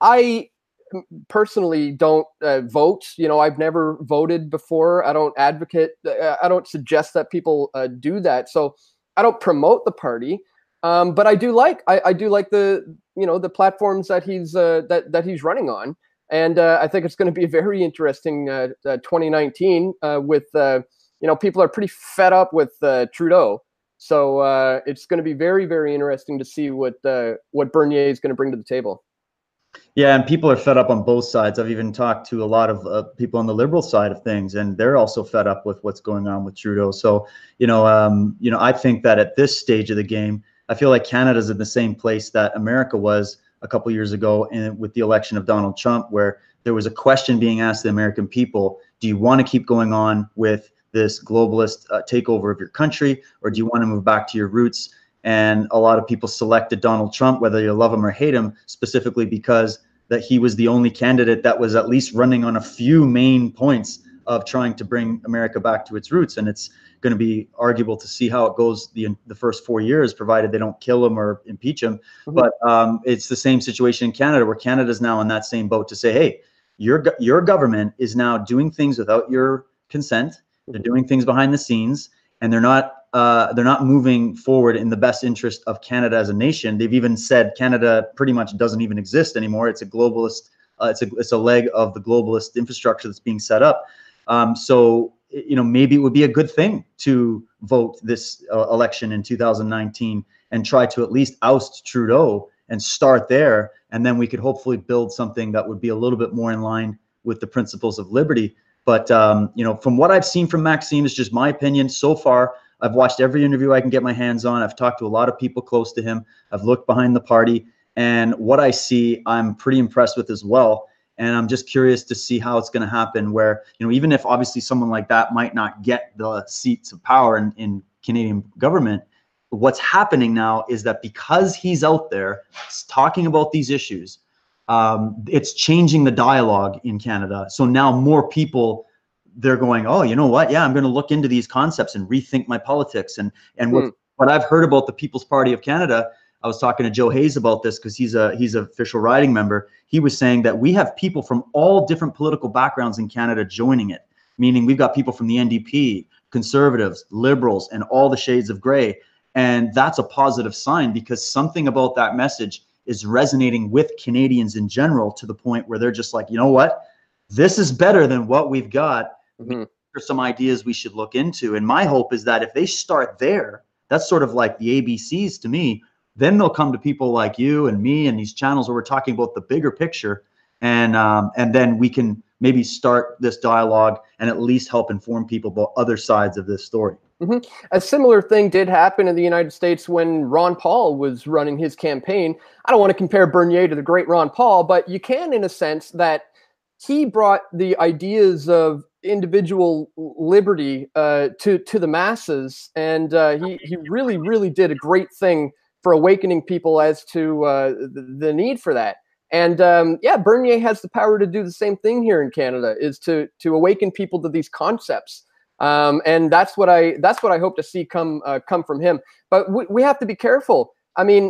I personally don't uh, vote. You know, I've never voted before. I don't advocate. Uh, I don't suggest that people uh, do that. So I don't promote the party. Um, but I do like. I, I do like the you know the platforms that he's uh, that that he's running on, and uh, I think it's going to be a very interesting uh, uh, twenty nineteen uh, with uh, you know people are pretty fed up with uh, Trudeau. So uh, it's going to be very very interesting to see what uh, what Bernier is going to bring to the table. Yeah, and people are fed up on both sides. I've even talked to a lot of uh, people on the liberal side of things, and they're also fed up with what's going on with Trudeau. So, you know, um, you know, I think that at this stage of the game, I feel like Canada's in the same place that America was a couple years ago, and with the election of Donald Trump, where there was a question being asked the American people: do you want to keep going on with this globalist uh, takeover of your country, or do you want to move back to your roots? And a lot of people selected Donald Trump, whether you love him or hate him, specifically because that he was the only candidate that was at least running on a few main points of trying to bring America back to its roots. And it's going to be arguable to see how it goes the the first four years, provided they don't kill him or impeach him. Mm-hmm. But um, it's the same situation in Canada, where Canada's now in that same boat to say, hey, your your government is now doing things without your consent. Mm-hmm. They're doing things behind the scenes, and they're not Uh, they're not moving forward in the best interest of Canada as a nation. They've even said Canada pretty much doesn't even exist anymore. It's a globalist. Uh, it's a it's a leg of the globalist infrastructure that's being set up. Um, so you know maybe it would be a good thing to vote this uh, election in two thousand nineteen and try to at least oust Trudeau and start there, and then we could hopefully build something that would be a little bit more in line with the principles of liberty. But um, you know, from what I've seen from Maxime, it's just my opinion so far. I've watched every interview I can get my hands on. I've talked to a lot of people close to him. I've looked behind the party, and what I see, I'm pretty impressed with as well. And I'm just curious to see how it's going to happen, where, you know, even if obviously someone like that might not get the seats of power in, in Canadian government, what's happening now is that because he's out there talking about these issues, um, it's changing the dialogue in Canada. So now more people, they're going, oh, you know what? Yeah, I'm going to look into these concepts and rethink my politics. And and what, mm. what I've heard about the People's Party of Canada, I was talking to Joe Hayes about this because he's a he's an official riding member. He was saying that we have people from all different political backgrounds in Canada joining it, meaning we've got people from the N D P, conservatives, liberals, and all the shades of gray. And that's a positive sign, because something about that message is resonating with Canadians in general, to the point where they're just like, you know what? This is better than what we've got. Mm-hmm. There's some ideas we should look into. And my hope is that if they start there, that's sort of like the A B Cs to me, then they'll come to people like you and me and these channels where we're talking about the bigger picture. And um, and then we can maybe start this dialogue and at least help inform people about other sides of this story. Mm-hmm. A similar thing did happen in the United States when Ron Paul was running his campaign. I don't want to compare Bernier to the great Ron Paul, but you can, in a sense, that he brought the ideas of individual liberty uh, to to the masses, and uh, he he really really did a great thing for awakening people as to uh, the, the need for that. And um, yeah, Bernier has the power to do the same thing here in Canada, is to to awaken people to these concepts. Um, and that's what I that's what I hope to see come uh, come from him. But we, we have to be careful. I mean,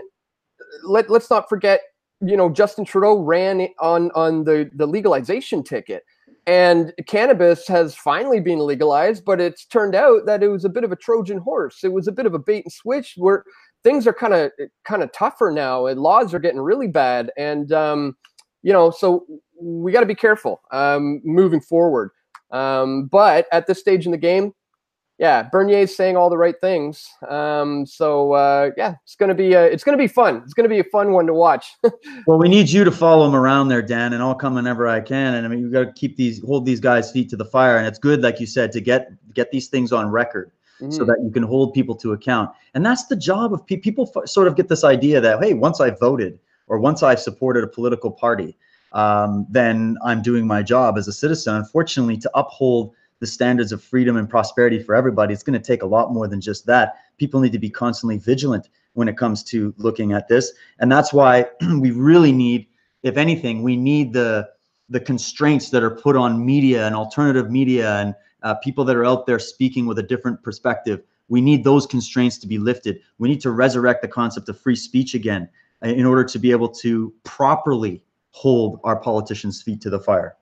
let let's not forget, you know, Justin Trudeau ran on on the the legalization ticket, and cannabis has finally been legalized. But it's turned out that it was a bit of a Trojan horse. It was a bit of a bait and switch, where things are kind of kind of tougher now, and laws are getting really bad, and um, you know, so we got to be careful um, moving forward. Um, but at this stage in the game, yeah, Bernier's saying all the right things. Um, so uh, yeah, it's gonna be a, it's gonna be fun. It's gonna be a fun one to watch. Well, we need you to follow him around there, Dan, and I'll come whenever I can. And I mean, we got to keep these, hold these guys' feet to the fire. And it's good, like you said, to get get these things on record, mm-hmm. so that you can hold people to account. And that's the job of pe- people. F- sort of get this idea that, hey, once I've voted or once I've supported a political party, um, then I'm doing my job as a citizen. Unfortunately, to uphold the standards of freedom and prosperity for everybody, it's going to take a lot more than just that. People need to be constantly vigilant when it comes to looking at this. And that's why we really need, if anything, we need the the constraints that are put on media and alternative media and uh, people that are out there speaking with a different perspective. We need those constraints to be lifted. We need to resurrect the concept of free speech again in order to be able to properly hold our politicians' feet to the fire.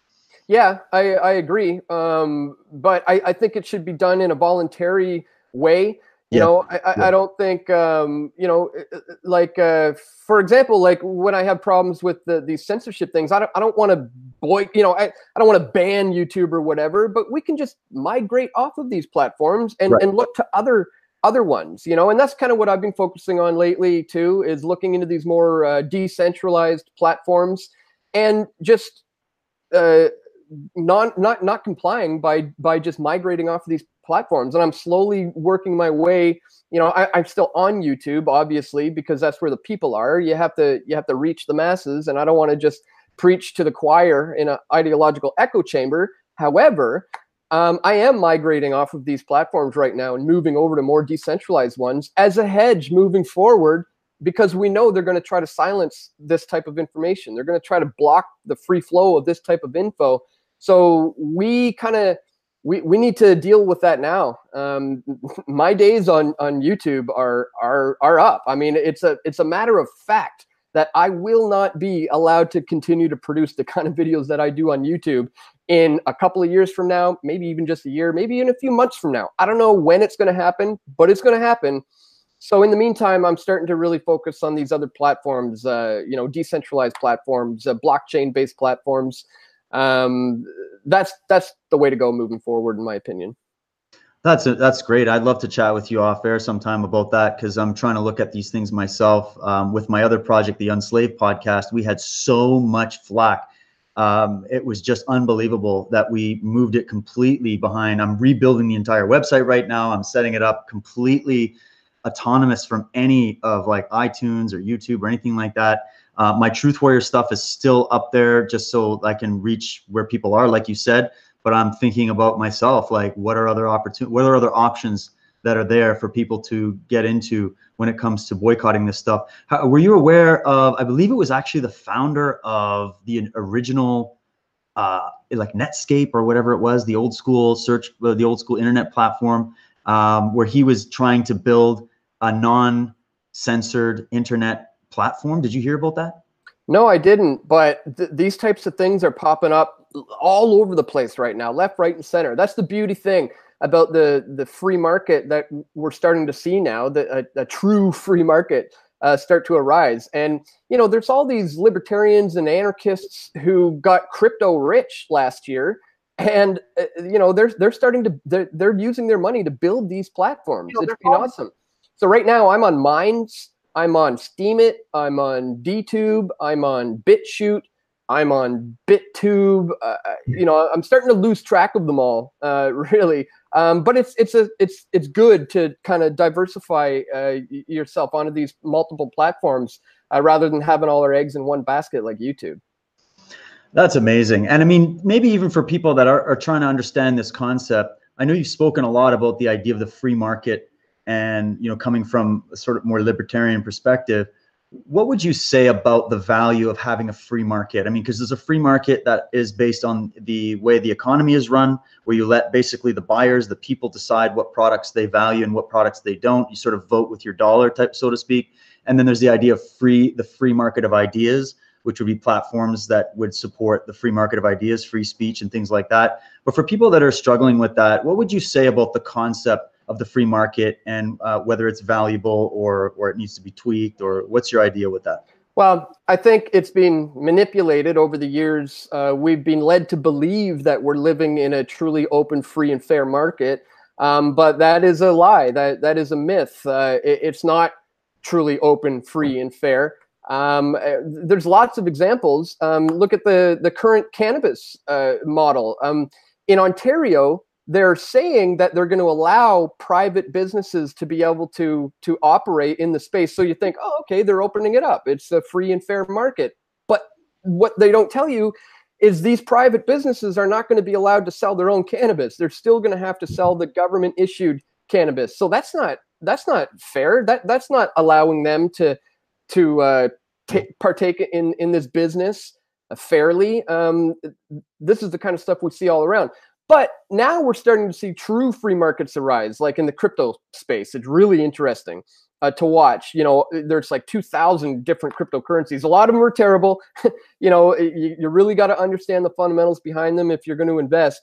Yeah, I, I agree. Um, but I, I think it should be done in a voluntary way. You yeah. know, I, I, yeah. I don't think, um, you know, like, uh, for example, like when I have problems with the, these censorship things, I don't, I don't want to, boy, you know, I, I don't want to ban YouTube or whatever, but we can just migrate off of these platforms and, right. and look to other other ones, you know, and that's kind of what I've been focusing on lately too, is looking into these more uh, decentralized platforms and just, uh, non not not complying by by just migrating off of these platforms. And I'm slowly working my way, you know, I, I'm still on YouTube, obviously, because that's where the people are. You have to you have to reach the masses, and I don't want to just preach to the choir in an ideological echo chamber. However, um, I am migrating off of these platforms right now and moving over to more decentralized ones as a hedge moving forward, because we know they're going to try to silence this type of information. They're going to try to block the free flow of this type of info. So we kind of we, we need to deal with that now. Um, my days on, on YouTube are are are up. I mean, it's a it's a matter of fact that I will not be allowed to continue to produce the kind of videos that I do on YouTube in a couple of years from now, maybe even just a year, maybe in a few months from now. I don't know when it's going to happen, but it's going to happen. So in the meantime, I'm starting to really focus on these other platforms, uh, you know, decentralized platforms, uh, blockchain-based platforms. Um, that's that's the way to go moving forward, in my opinion. That's a, that's great. I'd love to chat with you off air sometime about that, because I'm trying to look at these things myself. Um, with my other project, the Unslaved podcast, we had so much flack. Um, it was just unbelievable that we moved it completely behind. I'm rebuilding the entire website right now. I'm setting it up completely autonomous from any of like iTunes or YouTube or anything like that. Uh, my Truth Warrior stuff is still up there just so I can reach where people are, like you said. But I'm thinking about myself, like what are other opportunities, what are other options that are there for people to get into when it comes to boycotting this stuff? How, were you aware of, I believe it was actually the founder of the original, uh, like Netscape or whatever it was, the old school search, uh, the old school internet platform, um, where he was trying to build a non-censored internet platform. Did you hear about that? No, I didn't. But th these types of things are popping up all over the place right now, left, right, and center. That's the beauty thing about the the free market that we're starting to see now, that a, a true free market uh, start to arise. And you know, there's all these libertarians and anarchists who got crypto rich last year, and uh, you know, they're they're starting to they're, they're using their money to build these platforms. You know, it's been awesome. So right now, I'm on Minds. I'm on Steemit, I'm on DTube, I'm on BitChute, I'm on BitTube. Uh, you know, I'm starting to lose track of them all, uh, really. Um, but it's it's a it's it's good to kind of diversify uh, yourself onto these multiple platforms uh, rather than having all our eggs in one basket like YouTube. That's amazing. And I mean, maybe even for people that are, are trying to understand this concept, I know you've spoken a lot about the idea of the free market. And, you know, coming from a sort of more libertarian perspective, what would you say about the value of having a free market? I mean, because there's a free market that is based on the way the economy is run, where you let basically the buyers, the people decide what products they value and what products they don't. You sort of vote with your dollar type, so to speak. And then there's the idea of free, the free market of ideas, which would be platforms that would support the free market of ideas, free speech and things like that. But for people that are struggling with that, what would you say about the concept of the free market, and uh, whether it's valuable or or it needs to be tweaked, or what's your idea with that? Well, I think it's been manipulated over the years. Uh, we've been led to believe that we're living in a truly open, free, and fair market. Um, but that is a lie. That that is a myth. Uh, it, it's not truly open, free, and fair. Um, there's lots of examples. Um, look at the the current cannabis uh, model. Um, in Ontario, they're saying that they're going to allow private businesses to be able to to operate in the space. So you think, oh, okay, they're opening it up. It's a free and fair market. But what they don't tell you is these private businesses are not going to be allowed to sell their own cannabis. They're still going to have to sell the government issued cannabis. So that's not that's not fair. That that's not allowing them to to uh, t- partake in in this business uh, fairly. Um, this is the kind of stuff we see all around. But now we're starting to see true free markets arise, like in the crypto space. It's really interesting uh, to watch. You know, there's like two thousand different cryptocurrencies. A lot of them are terrible. you know, you, you really got to understand the fundamentals behind them if you're going to invest.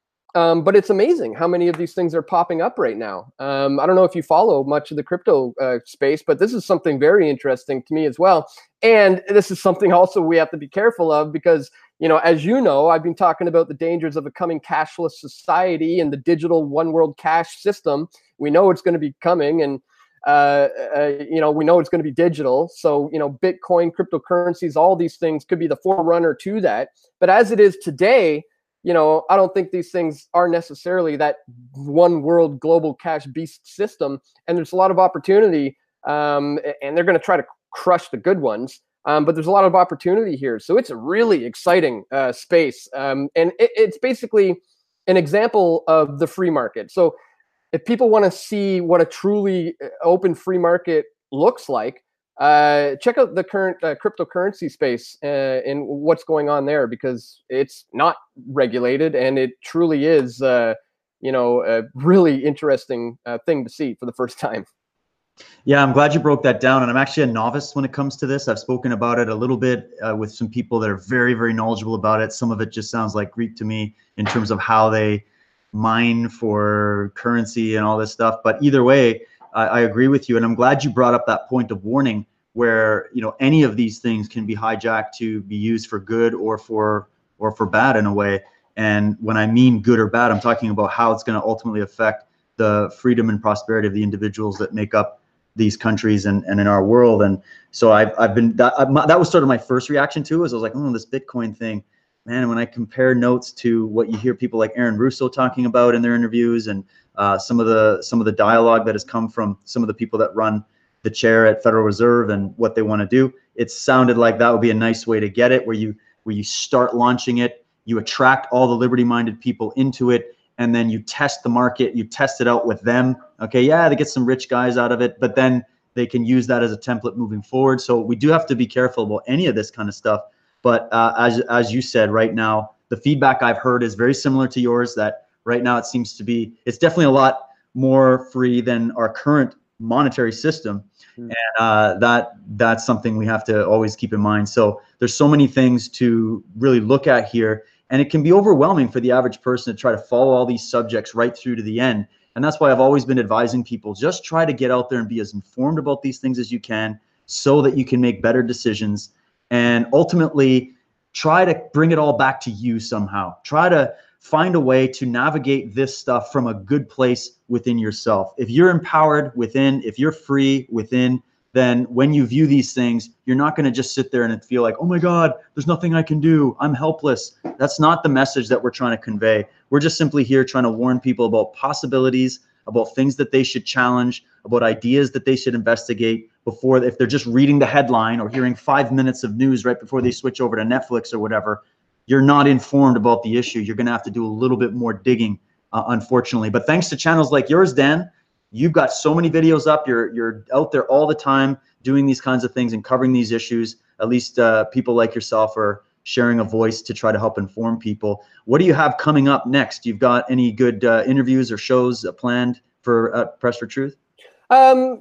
Um, but it's amazing how many of these things are popping up right now. Um, I don't know if you follow much of the crypto uh, space, but this is something very interesting to me as well. And this is something also we have to be careful of because, you know, as you know, I've been talking about the dangers of a coming cashless society and the digital one world cash system. We know it's going to be coming, and uh, uh, you know, we know it's going to be digital. So, you know, Bitcoin, cryptocurrencies, all these things could be the forerunner to that. But as it is today, you know, I don't think these things are necessarily that one world global cash beast system. And there's a lot of opportunity, um, and they're going to try to crush the good ones. Um, but there's a lot of opportunity here. So it's a really exciting uh, space. Um, and it, it's basically an example of the free market. So if people want to see what a truly open free market looks like, uh, check out the current uh, cryptocurrency space uh, and what's going on there, because it's not regulated and it truly is, uh, you know, a really interesting uh, thing to see for the first time. Yeah, I'm glad you broke that down. And I'm actually a novice when it comes to this. I've spoken about it a little bit uh, with some people that are very, very knowledgeable about it. Some of it just sounds like Greek to me in terms of how they mine for currency and all this stuff. But either way, I, I agree with you. And I'm glad you brought up that point of warning where, you know, any of these things can be hijacked to be used for good or for or for bad in a way. And when I mean good or bad, I'm talking about how it's going to ultimately affect the freedom and prosperity of the individuals that make up these countries and, and in our world. And so I've, I've been, that, that was sort of my first reaction to it, was I was like, oh, this Bitcoin thing, man, when I compare notes to what you hear people like Aaron Russo talking about in their interviews, and uh, some of the, some of the dialogue that has come from some of the people that run the chair at Federal Reserve and what they want to do, it sounded like that would be a nice way to get it, where you, where you start launching it, you attract all the liberty-minded people into it, and then you test the market, you test it out with them. Okay, yeah, they get some rich guys out of it, but then they can use that as a template moving forward. So we do have to be careful about any of this kind of stuff. But uh, as, as you said, right now, the feedback I've heard is very similar to yours, that right now it seems to be, it's definitely a lot more free than our current monetary system. Mm. And uh, that that's something we have to always keep in mind. So there's so many things to really look at here. And it can be overwhelming for the average person to try to follow all these subjects right through to the end. And that's why I've always been advising people, just try to get out there and be as informed about these things as you can, so that you can make better decisions. And ultimately, try to bring it all back to you somehow. Try to find a way to navigate this stuff from a good place within yourself. If you're empowered within, if you're free within, then when you view these things, you're not going to just sit there and feel like, oh my God, there's nothing I can do, I'm helpless. That's not the message that we're trying to convey. We're just simply here trying to warn people about possibilities, about things that they should challenge, about ideas that they should investigate before, if they're just reading the headline or hearing five minutes of news right before they switch over to Netflix or whatever, you're not informed about the issue. You're going to have to do a little bit more digging, uh, unfortunately. But thanks to channels like yours, Dan, you've got so many videos up. You're you're out there all the time doing these kinds of things and covering these issues. At least uh, people like yourself are sharing a voice to try to help inform people. What do you have coming up next? You've got any good uh, interviews or shows uh, planned for uh, Press for Truth? Um,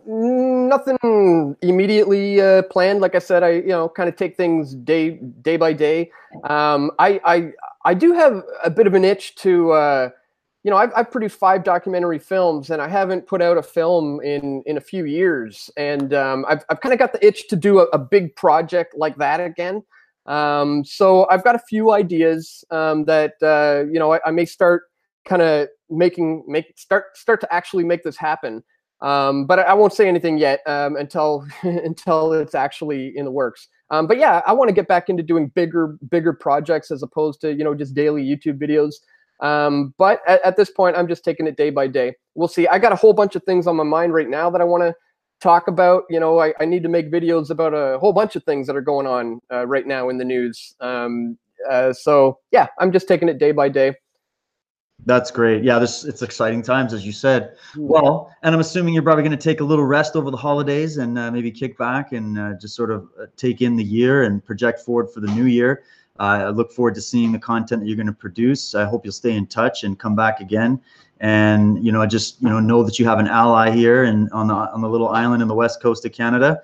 nothing immediately uh, planned. Like I said, I you know kind of take things day day by day. Um, I I I do have a bit of an itch to. Uh, you know, I've, I've produced five documentary films, and I haven't put out a film in in a few years. And um, I've I've kind of got the itch to do a, a big project like that again. Um, so I've got a few ideas um, that uh, you know I, I may start kind of making make start start to actually make this happen. Um, but I, I won't say anything yet um, until until it's actually in the works. Um, but yeah, I want to get back into doing bigger bigger projects as opposed to you know just daily YouTube videos. Um, but at, at this point, I'm just taking it day by day. We'll see. I got a whole bunch of things on my mind right now that I want to talk about. You know, I, I need to make videos about a whole bunch of things that are going on uh, right now in the news. Um, uh, so yeah, I'm just taking it day by day. That's great. Yeah, this it's exciting times, as you said. Well, and I'm assuming you're probably going to take a little rest over the holidays and uh, maybe kick back and uh, just sort of take in the year and project forward for the new year. Uh, I look forward to seeing the content that you're going to produce. I hope you'll stay in touch and come back again. And you know, just you know, know that you have an ally here and on the on the little island in the west coast of Canada.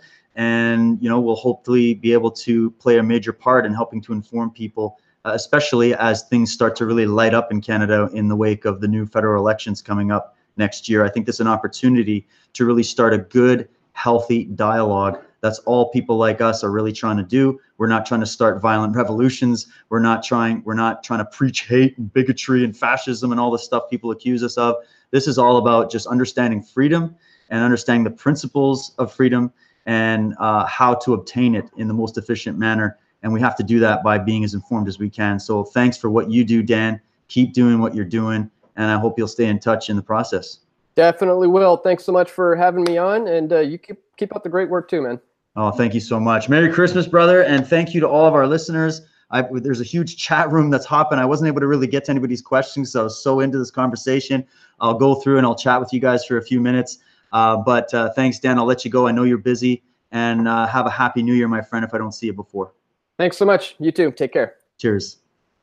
And you know, we'll hopefully be able to play a major part in helping to inform people, uh, especially as things start to really light up in Canada in the wake of the new federal elections coming up next year. I think this is an opportunity to really start a good, healthy dialogue. That's all people like us are really trying to do. We're not trying to start violent revolutions. We're not trying, we're not trying to preach hate and bigotry and fascism and all the stuff people accuse us of. This is all about just understanding freedom and understanding the principles of freedom and uh, how to obtain it in the most efficient manner. And we have to do that by being as informed as we can. So thanks for what you do, Dan. Keep doing what you're doing. And I hope you'll stay in touch in the process. Definitely will. Thanks so much for having me on. And uh, you keep, keep up the great work too, man. Oh, thank you so much. Merry Christmas, brother. And thank you to all of our listeners. I, there's a huge chat room that's hopping. I wasn't able to really get to anybody's questions, so I was so into this conversation. I'll go through and I'll chat with you guys for a few minutes. Uh, but uh, thanks, Dan. I'll let you go. I know you're busy. And uh, have a happy new year, my friend, if I don't see you before. Thanks so much. You too. Take care. Cheers.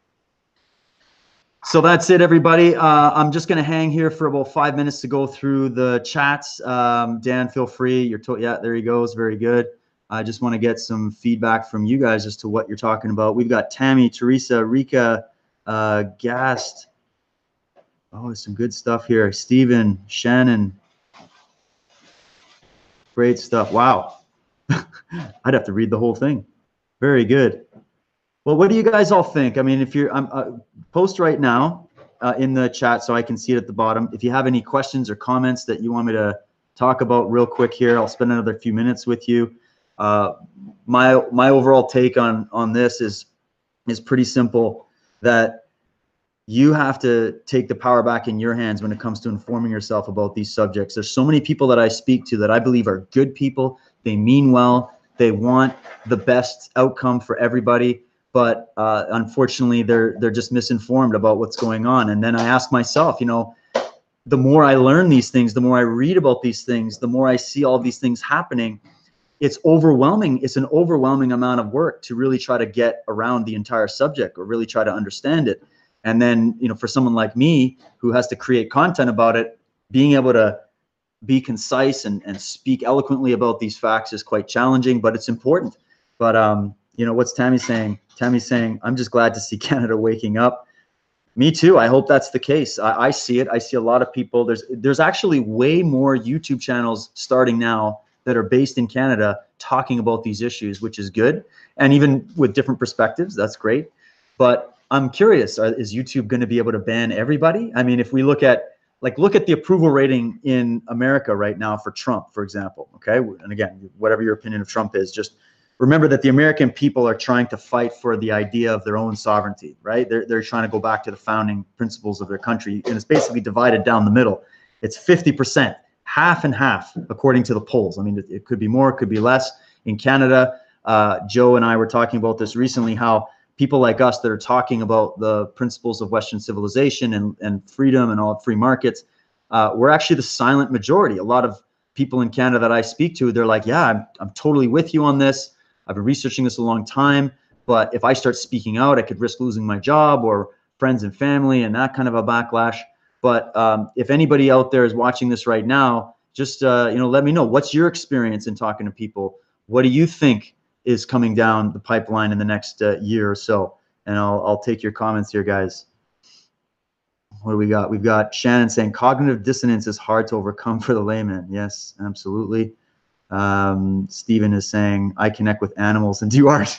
So that's it, everybody. Uh, I'm just going to hang here for about five minutes to go through the chats. Um, Dan, feel free. You're to yeah, there he goes. Very good. I just want to get some feedback from you guys as to what you're talking about. We've got Tammy, Teresa, Rika, uh, Gast. Oh, there's some good stuff here. Stephen, Shannon. Great stuff. Wow. I'd have to read the whole thing. Very good. Well, what do you guys all think? I mean, if you're, um, uh, post right now uh, in the chat so I can see it at the bottom. If you have any questions or comments that you want me to talk about real quick here, I'll spend another few minutes with you. Uh, my my overall take on on this is is pretty simple. That you have to take the power back in your hands when it comes to informing yourself about these subjects. There's so many people that I speak to that I believe are good people. They mean well. They want the best outcome for everybody. But uh, unfortunately, they're they're just misinformed about what's going on. And then I ask myself, you know, the more I learn these things, the more I read about these things, the more I see all these things happening. It's overwhelming. It's an overwhelming amount of work to really try to get around the entire subject or really try to understand it. And then, you know, for someone like me who has to create content about it, being able to be concise and, and speak eloquently about these facts is quite challenging, but it's important. But, um, you know, what's Tammy saying? Tammy's saying, I'm just glad to see Canada waking up. Me too. I hope that's the case. I, I see it. I see a lot of people. There's, there's actually way more YouTube channels starting now that are based in Canada talking about these issues, which is good. And even with different perspectives, that's great. But I'm curious, is YouTube going to be able to ban everybody? I mean, if we look at, like, look at the approval rating in America right now for Trump, for example, okay? And again, whatever your opinion of Trump is, just remember that the American people are trying to fight for the idea of their own sovereignty, right? They're, they're trying to go back to the founding principles of their country, and it's basically divided down the middle. It's fifty percent. Half and half, according to the polls. I mean, it, it could be more, it could be less. In Canada, uh, Joe and I were talking about this recently, how people like us that are talking about the principles of Western civilization and, and freedom and all free markets, uh, we're actually the silent majority. A lot of people in Canada that I speak to, they're like, yeah, I'm, I'm totally with you on this. I've been researching this a long time, but if I start speaking out, I could risk losing my job or friends and family and that kind of a backlash. But um, if anybody out there is watching this right now, just uh, you know, let me know. What's your experience in talking to people? What do you think is coming down the pipeline in the next uh, year or so? And I'll I'll take your comments here, guys. what do we got? We've got Shannon saying cognitive dissonance is hard to overcome for the layman. Yes, absolutely. Um, Stephen is saying I connect with animals and do art.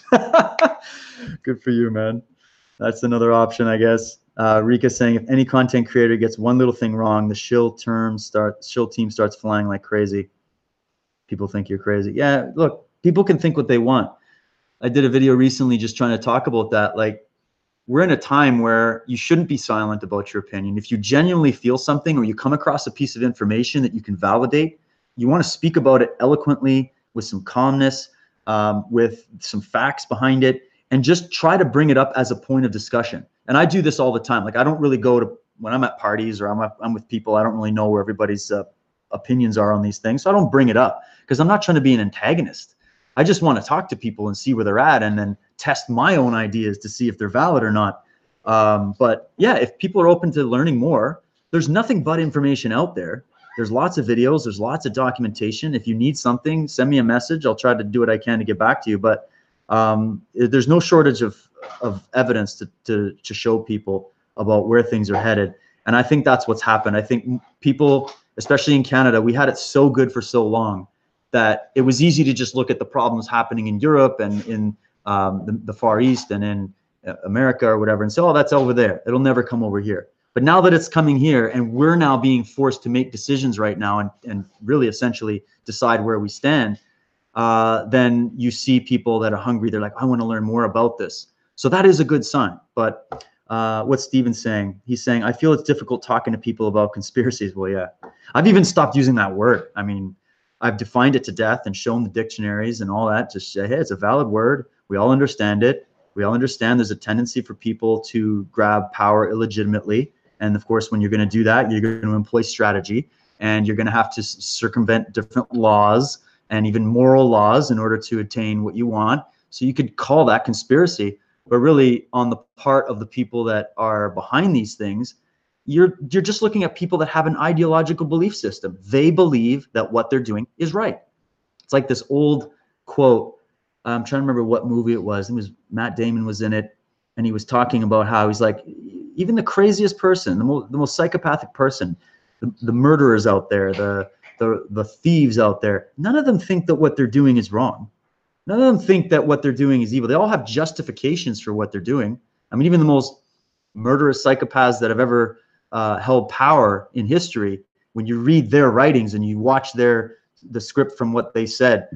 Good for you, man. That's another option, I guess. Uh, Rika saying if any content creator gets one little thing wrong, the shill term start shill team starts flying like crazy. People think you're crazy. Yeah, look, people can think what they want. I did a video recently just trying to talk about that. Like, we're in a time where you shouldn't be silent about your opinion. If you genuinely feel something or you come across a piece of information that you can validate, you want to speak about it eloquently with some calmness, um, with some facts behind it, and just try to bring it up as a point of discussion. And I do this all the time. Like, I don't really go to, when I'm at parties or I'm, at, I'm with people, I don't really know where everybody's uh, opinions are on these things. So I don't bring it up because I'm not trying to be an antagonist. I just want to talk to people and see where they're at and then test my own ideas to see if they're valid or not. Um, but yeah, if people are open to learning more, there's nothing but information out there. There's lots of videos. There's lots of documentation. If you need something, send me a message. I'll try to do what I can to get back to you. But um, there's no shortage of, of evidence to, to, to show people about where things are headed. And I think that's what's happened. I think people, especially in Canada, we had it so good for so long that it was easy to just look at the problems happening in Europe and in um, the, the Far East and in America or whatever and say, oh, that's over there. It'll never come over here. But now that it's coming here and we're now being forced to make decisions right now and, and really essentially decide where we stand, uh, then you see people that are hungry. They're like, I want to learn more about this. So that is a good sign. But uh, what's Steven's saying? He's saying, I feel it's difficult talking to people about conspiracies. Well, yeah, I've even stopped using that word. I mean, I've defined it to death and shown the dictionaries and all that to say, hey, it's a valid word. We all understand it. We all understand there's a tendency for people to grab power illegitimately. And of course, when you're going to do that, you're going to employ strategy and you're going to have to circumvent different laws and even moral laws in order to attain what you want. So you could call that conspiracy, but really on the part of the people that are behind these things, you're you're just looking at people that have an ideological belief system. They believe that what they're doing is right. It's like this old quote. I'm trying to remember what movie it was. It was Matt Damon was in it, and he was talking about how he's like, even the craziest person, the most the most psychopathic person, the, the murderers out there, the the the thieves out there, none of them think that what they're doing is wrong. None of them think that what they're doing is evil. They all have justifications for what they're doing. I mean, even the most murderous psychopaths that have ever uh, held power in history, when you read their writings and you watch their the script from what they said,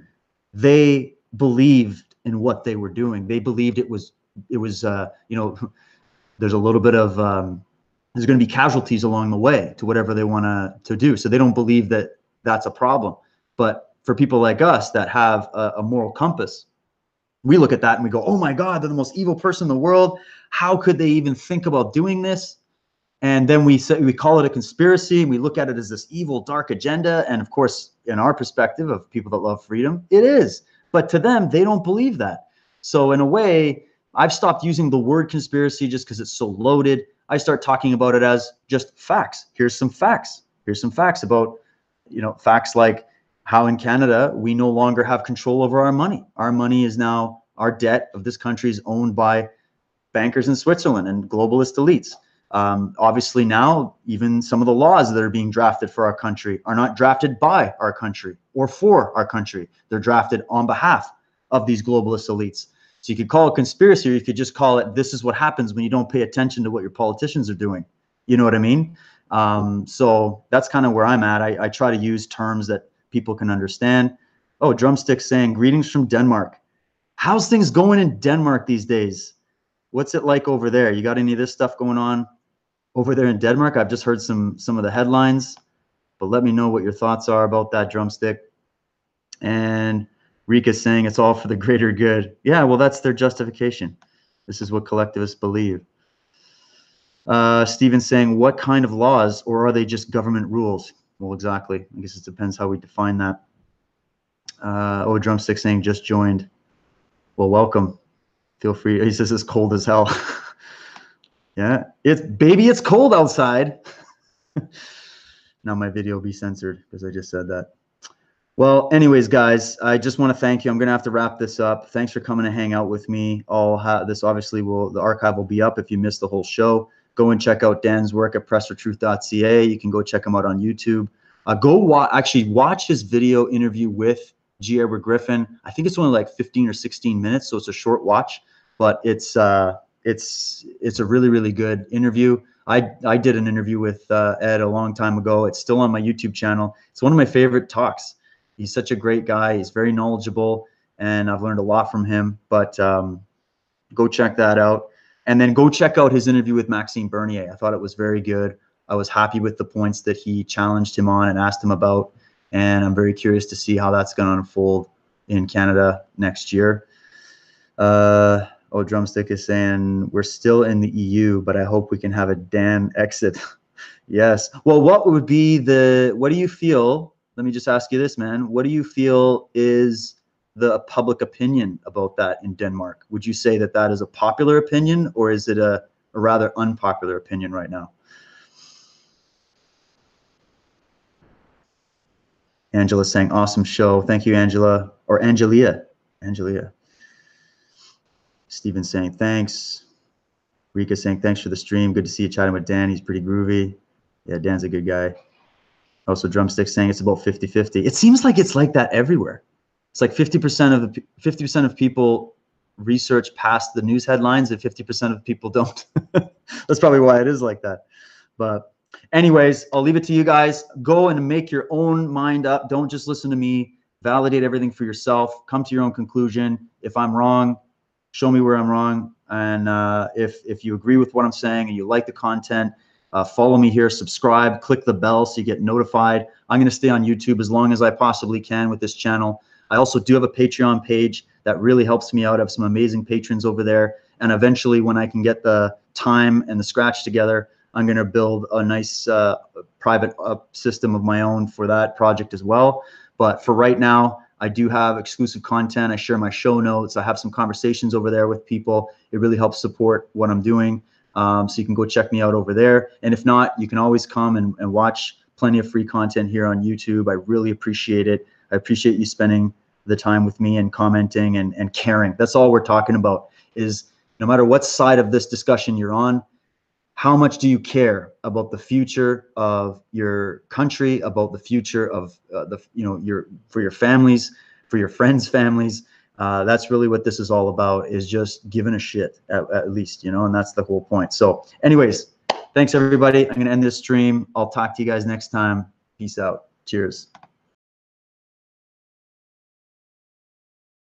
they believed in what they were doing. They believed it was it was uh, you know, there's a little bit of um, there's going to be casualties along the way to whatever they want to to do. So they don't believe that that's a problem. But for people like us that have a, a moral compass, we look at that and we go, oh my God, they're the most evil person in the world. How could they even think about doing this? And then we say, we call it a conspiracy. We look at it as this evil, dark agenda. And of course, in our perspective of people that love freedom, it is. But to them, they don't believe that. So in a way, I've stopped using the word conspiracy just because it's so loaded. I start talking about it as just facts. Here's some facts. Here's some facts about, you know, facts like how in Canada, we no longer have control over our money. Our money is now, our debt of this country is owned by bankers in Switzerland and globalist elites. Um, obviously now, even some of the laws that are being drafted for our country are not drafted by our country or for our country. They're drafted on behalf of these globalist elites. So you could call it conspiracy, or you could just call it, this is what happens when you don't pay attention to what your politicians are doing. You know what I mean? Um, so that's kind of where I'm at. I, I try to use terms that people can understand. Oh, Drumstick saying, greetings from Denmark. How's things going in Denmark these days? What's it like over there? You got any of this stuff going on over there in Denmark? I've just heard some some of the headlines, but let me know what your thoughts are about that, Drumstick. And Rika's saying it's all for the greater good. Yeah, well, that's their justification. This is what collectivists believe. Uh, Steven's saying, what kind of laws, or are they just government rules? Well, exactly. I guess it depends how we define that. Uh, oh, Drumstick saying just joined. Well, welcome. Feel free. He says it's cold as hell. Yeah, it's baby, it's cold outside. Now my video will be censored because I just said that. Well, anyways, guys, I just want to thank you. I'm going to have to wrap this up. Thanks for coming to hang out with me. I'll have this obviously will the archive will be up if you missed the whole show. go and check out Dan's work at press for truth dot c a. You can go check him out on YouTube. Uh, go wa actually watch his video interview with G. Edward Griffin. I think it's only like fifteen or sixteen minutes, so it's a short watch, but it's uh, it's it's a really, really good interview. I, I did an interview with uh, Ed a long time ago. It's still on my YouTube channel. It's one of my favorite talks. He's such a great guy. He's very knowledgeable, and I've learned a lot from him. But um, go check that out. And then go check out his interview with Maxime Bernier. I thought it was very good. I was happy with the points that he challenged him on and asked him about. And I'm very curious to see how that's going to unfold in Canada next year. Uh, oh, Drumstick is saying, we're still in the E U, but I hope we can have a Dan exit. Yes. Well, what would be the, what do you feel, let me just ask you this, man. What do you feel is the public opinion about that in Denmark? Would you say that that is a popular opinion, or is it a, a rather unpopular opinion right now? Angela saying, awesome show. Thank you, Angela. Or Angelia. Angelia. Steven saying, thanks. Rika saying, thanks for the stream. Good to see you chatting with Dan. He's pretty groovy. Yeah, Dan's a good guy. Also, Drumstick saying it's about fifty fifty. It seems like it's like that everywhere. It's like fifty percent of the fifty percent of people research past the news headlines and fifty percent of people don't. That's probably why it is like that. But anyways, I'll leave it to you guys. Go and make your own mind up. Don't just listen to me. Validate everything for yourself. Come to your own conclusion. If I'm wrong, show me where I'm wrong. And uh, if, if you agree with what I'm saying and you like the content, uh, follow me here, subscribe, click the bell so you get notified. I'm going to stay on YouTube as long as I possibly can with this channel. I also do have a Patreon page that really helps me out. I have some amazing patrons over there. And eventually, when I can get the time and the scratch together, I'm going to build a nice uh, private uh, system of my own for that project as well. But for right now, I do have exclusive content. I share my show notes. I have some conversations over there with people. It really helps support what I'm doing. Um, so you can go check me out over there. And if not, you can always come and, and watch plenty of free content here on YouTube. I really appreciate it. I appreciate you spending the time with me and commenting and, and caring. That's all we're talking about, is no matter what side of this discussion you're on, how much do you care about the future of your country, about the future of uh, the, you know, your, for your families, for your friends' families? Uh, that's really what this is all about, is just giving a shit at, at least, you know, and that's the whole point. So anyways, thanks everybody. I'm going to end this stream. I'll talk to you guys next time. Peace out. Cheers.